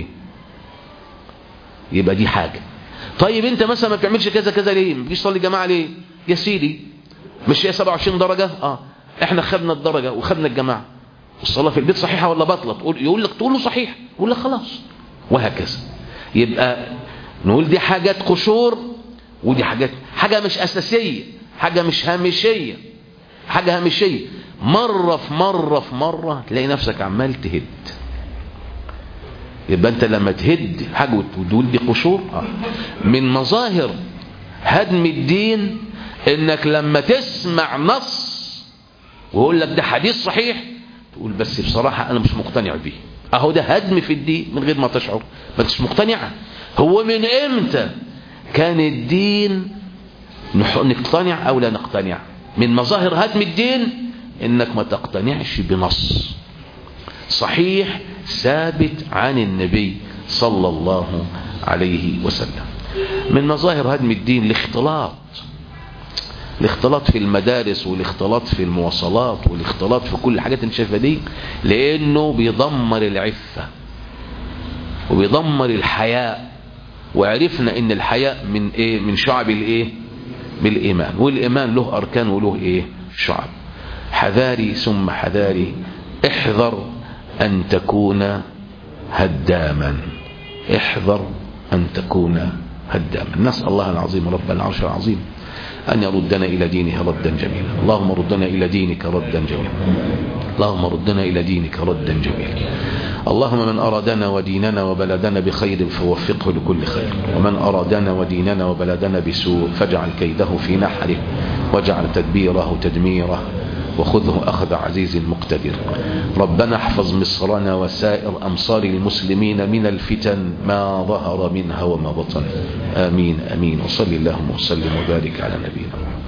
يبقى دي حاجه. طيب انت مثلا ما بتعملش كذا كذا ليه؟ ما بتجيش تصلي جماعه ليه؟ يا سيدي مش هي سبعة وعشرين درجه؟ اه احنا خدنا الدرجه وخدنا الجماعه. الصلاة في البيت صحيحة ولا باطلة؟ تقول يقول لك تقول له صحيح، يقول لك خلاص، وهكذا. يبقى نقول دي حاجات قشور، ودي حاجات حاجة مش أساسية، حاجة مش هامشية، حاجة هامشية. مرة في مرة في مرة تلاقي نفسك عمال تهد. يبقى أنت لما تهد حاجة وتقول دي قشور، آه. من مظاهر هدم الدين إنك لما تسمع نص ويقول لك ده حديث صحيح تقول بس بصراحة أنا مش مقتنع بيه. أهو ده هدم في الدين من غير ما تشعر، ما انتش مقتنعة. هو من إمتى كان الدين نقتنع أو لا نقتنع؟ من مظاهر هدم الدين إنك ما تقتنعش بنص صحيح ثابت عن النبي صلى الله عليه وسلم. من مظاهر هدم الدين الاختلاط، الاختلاط في المدارس والاختلاط في المواصلات والاختلاط في كل الحاجات اللي شايفها دي، لانه بيدمر العفة وبيدمر الحياء. وعرفنا ان الحياء من ايه؟ من شعب الايه؟ بالايمان، والايمان له اركان وله ايه؟ شعب. حذاري ثم حذاري، احذر ان تكون هداما، احذر ان تكون هداما. نسأل الله العظيم رب العرش العظيم أن يردنا إلى دينه ردا جميلا. اللهم ردنا إلى دينك ردا جميلا. اللهم ردنا إلى دينك ردا جميلا. اللهم من أرادنا وديننا وبلدنا بخير فوفقه لكل خير، ومن أرادنا وديننا وبلدنا بسوء فاجعل كيده في نحره، واجعل تدبيره تدميره، وخذه أخذ عزيز مقتدر. ربنا احفظ مصرنا وسائر أمصار المسلمين من الفتن ما ظهر منها وما بطن. آمين آمين. وصل اللهم وسلم وبارك على نبينا.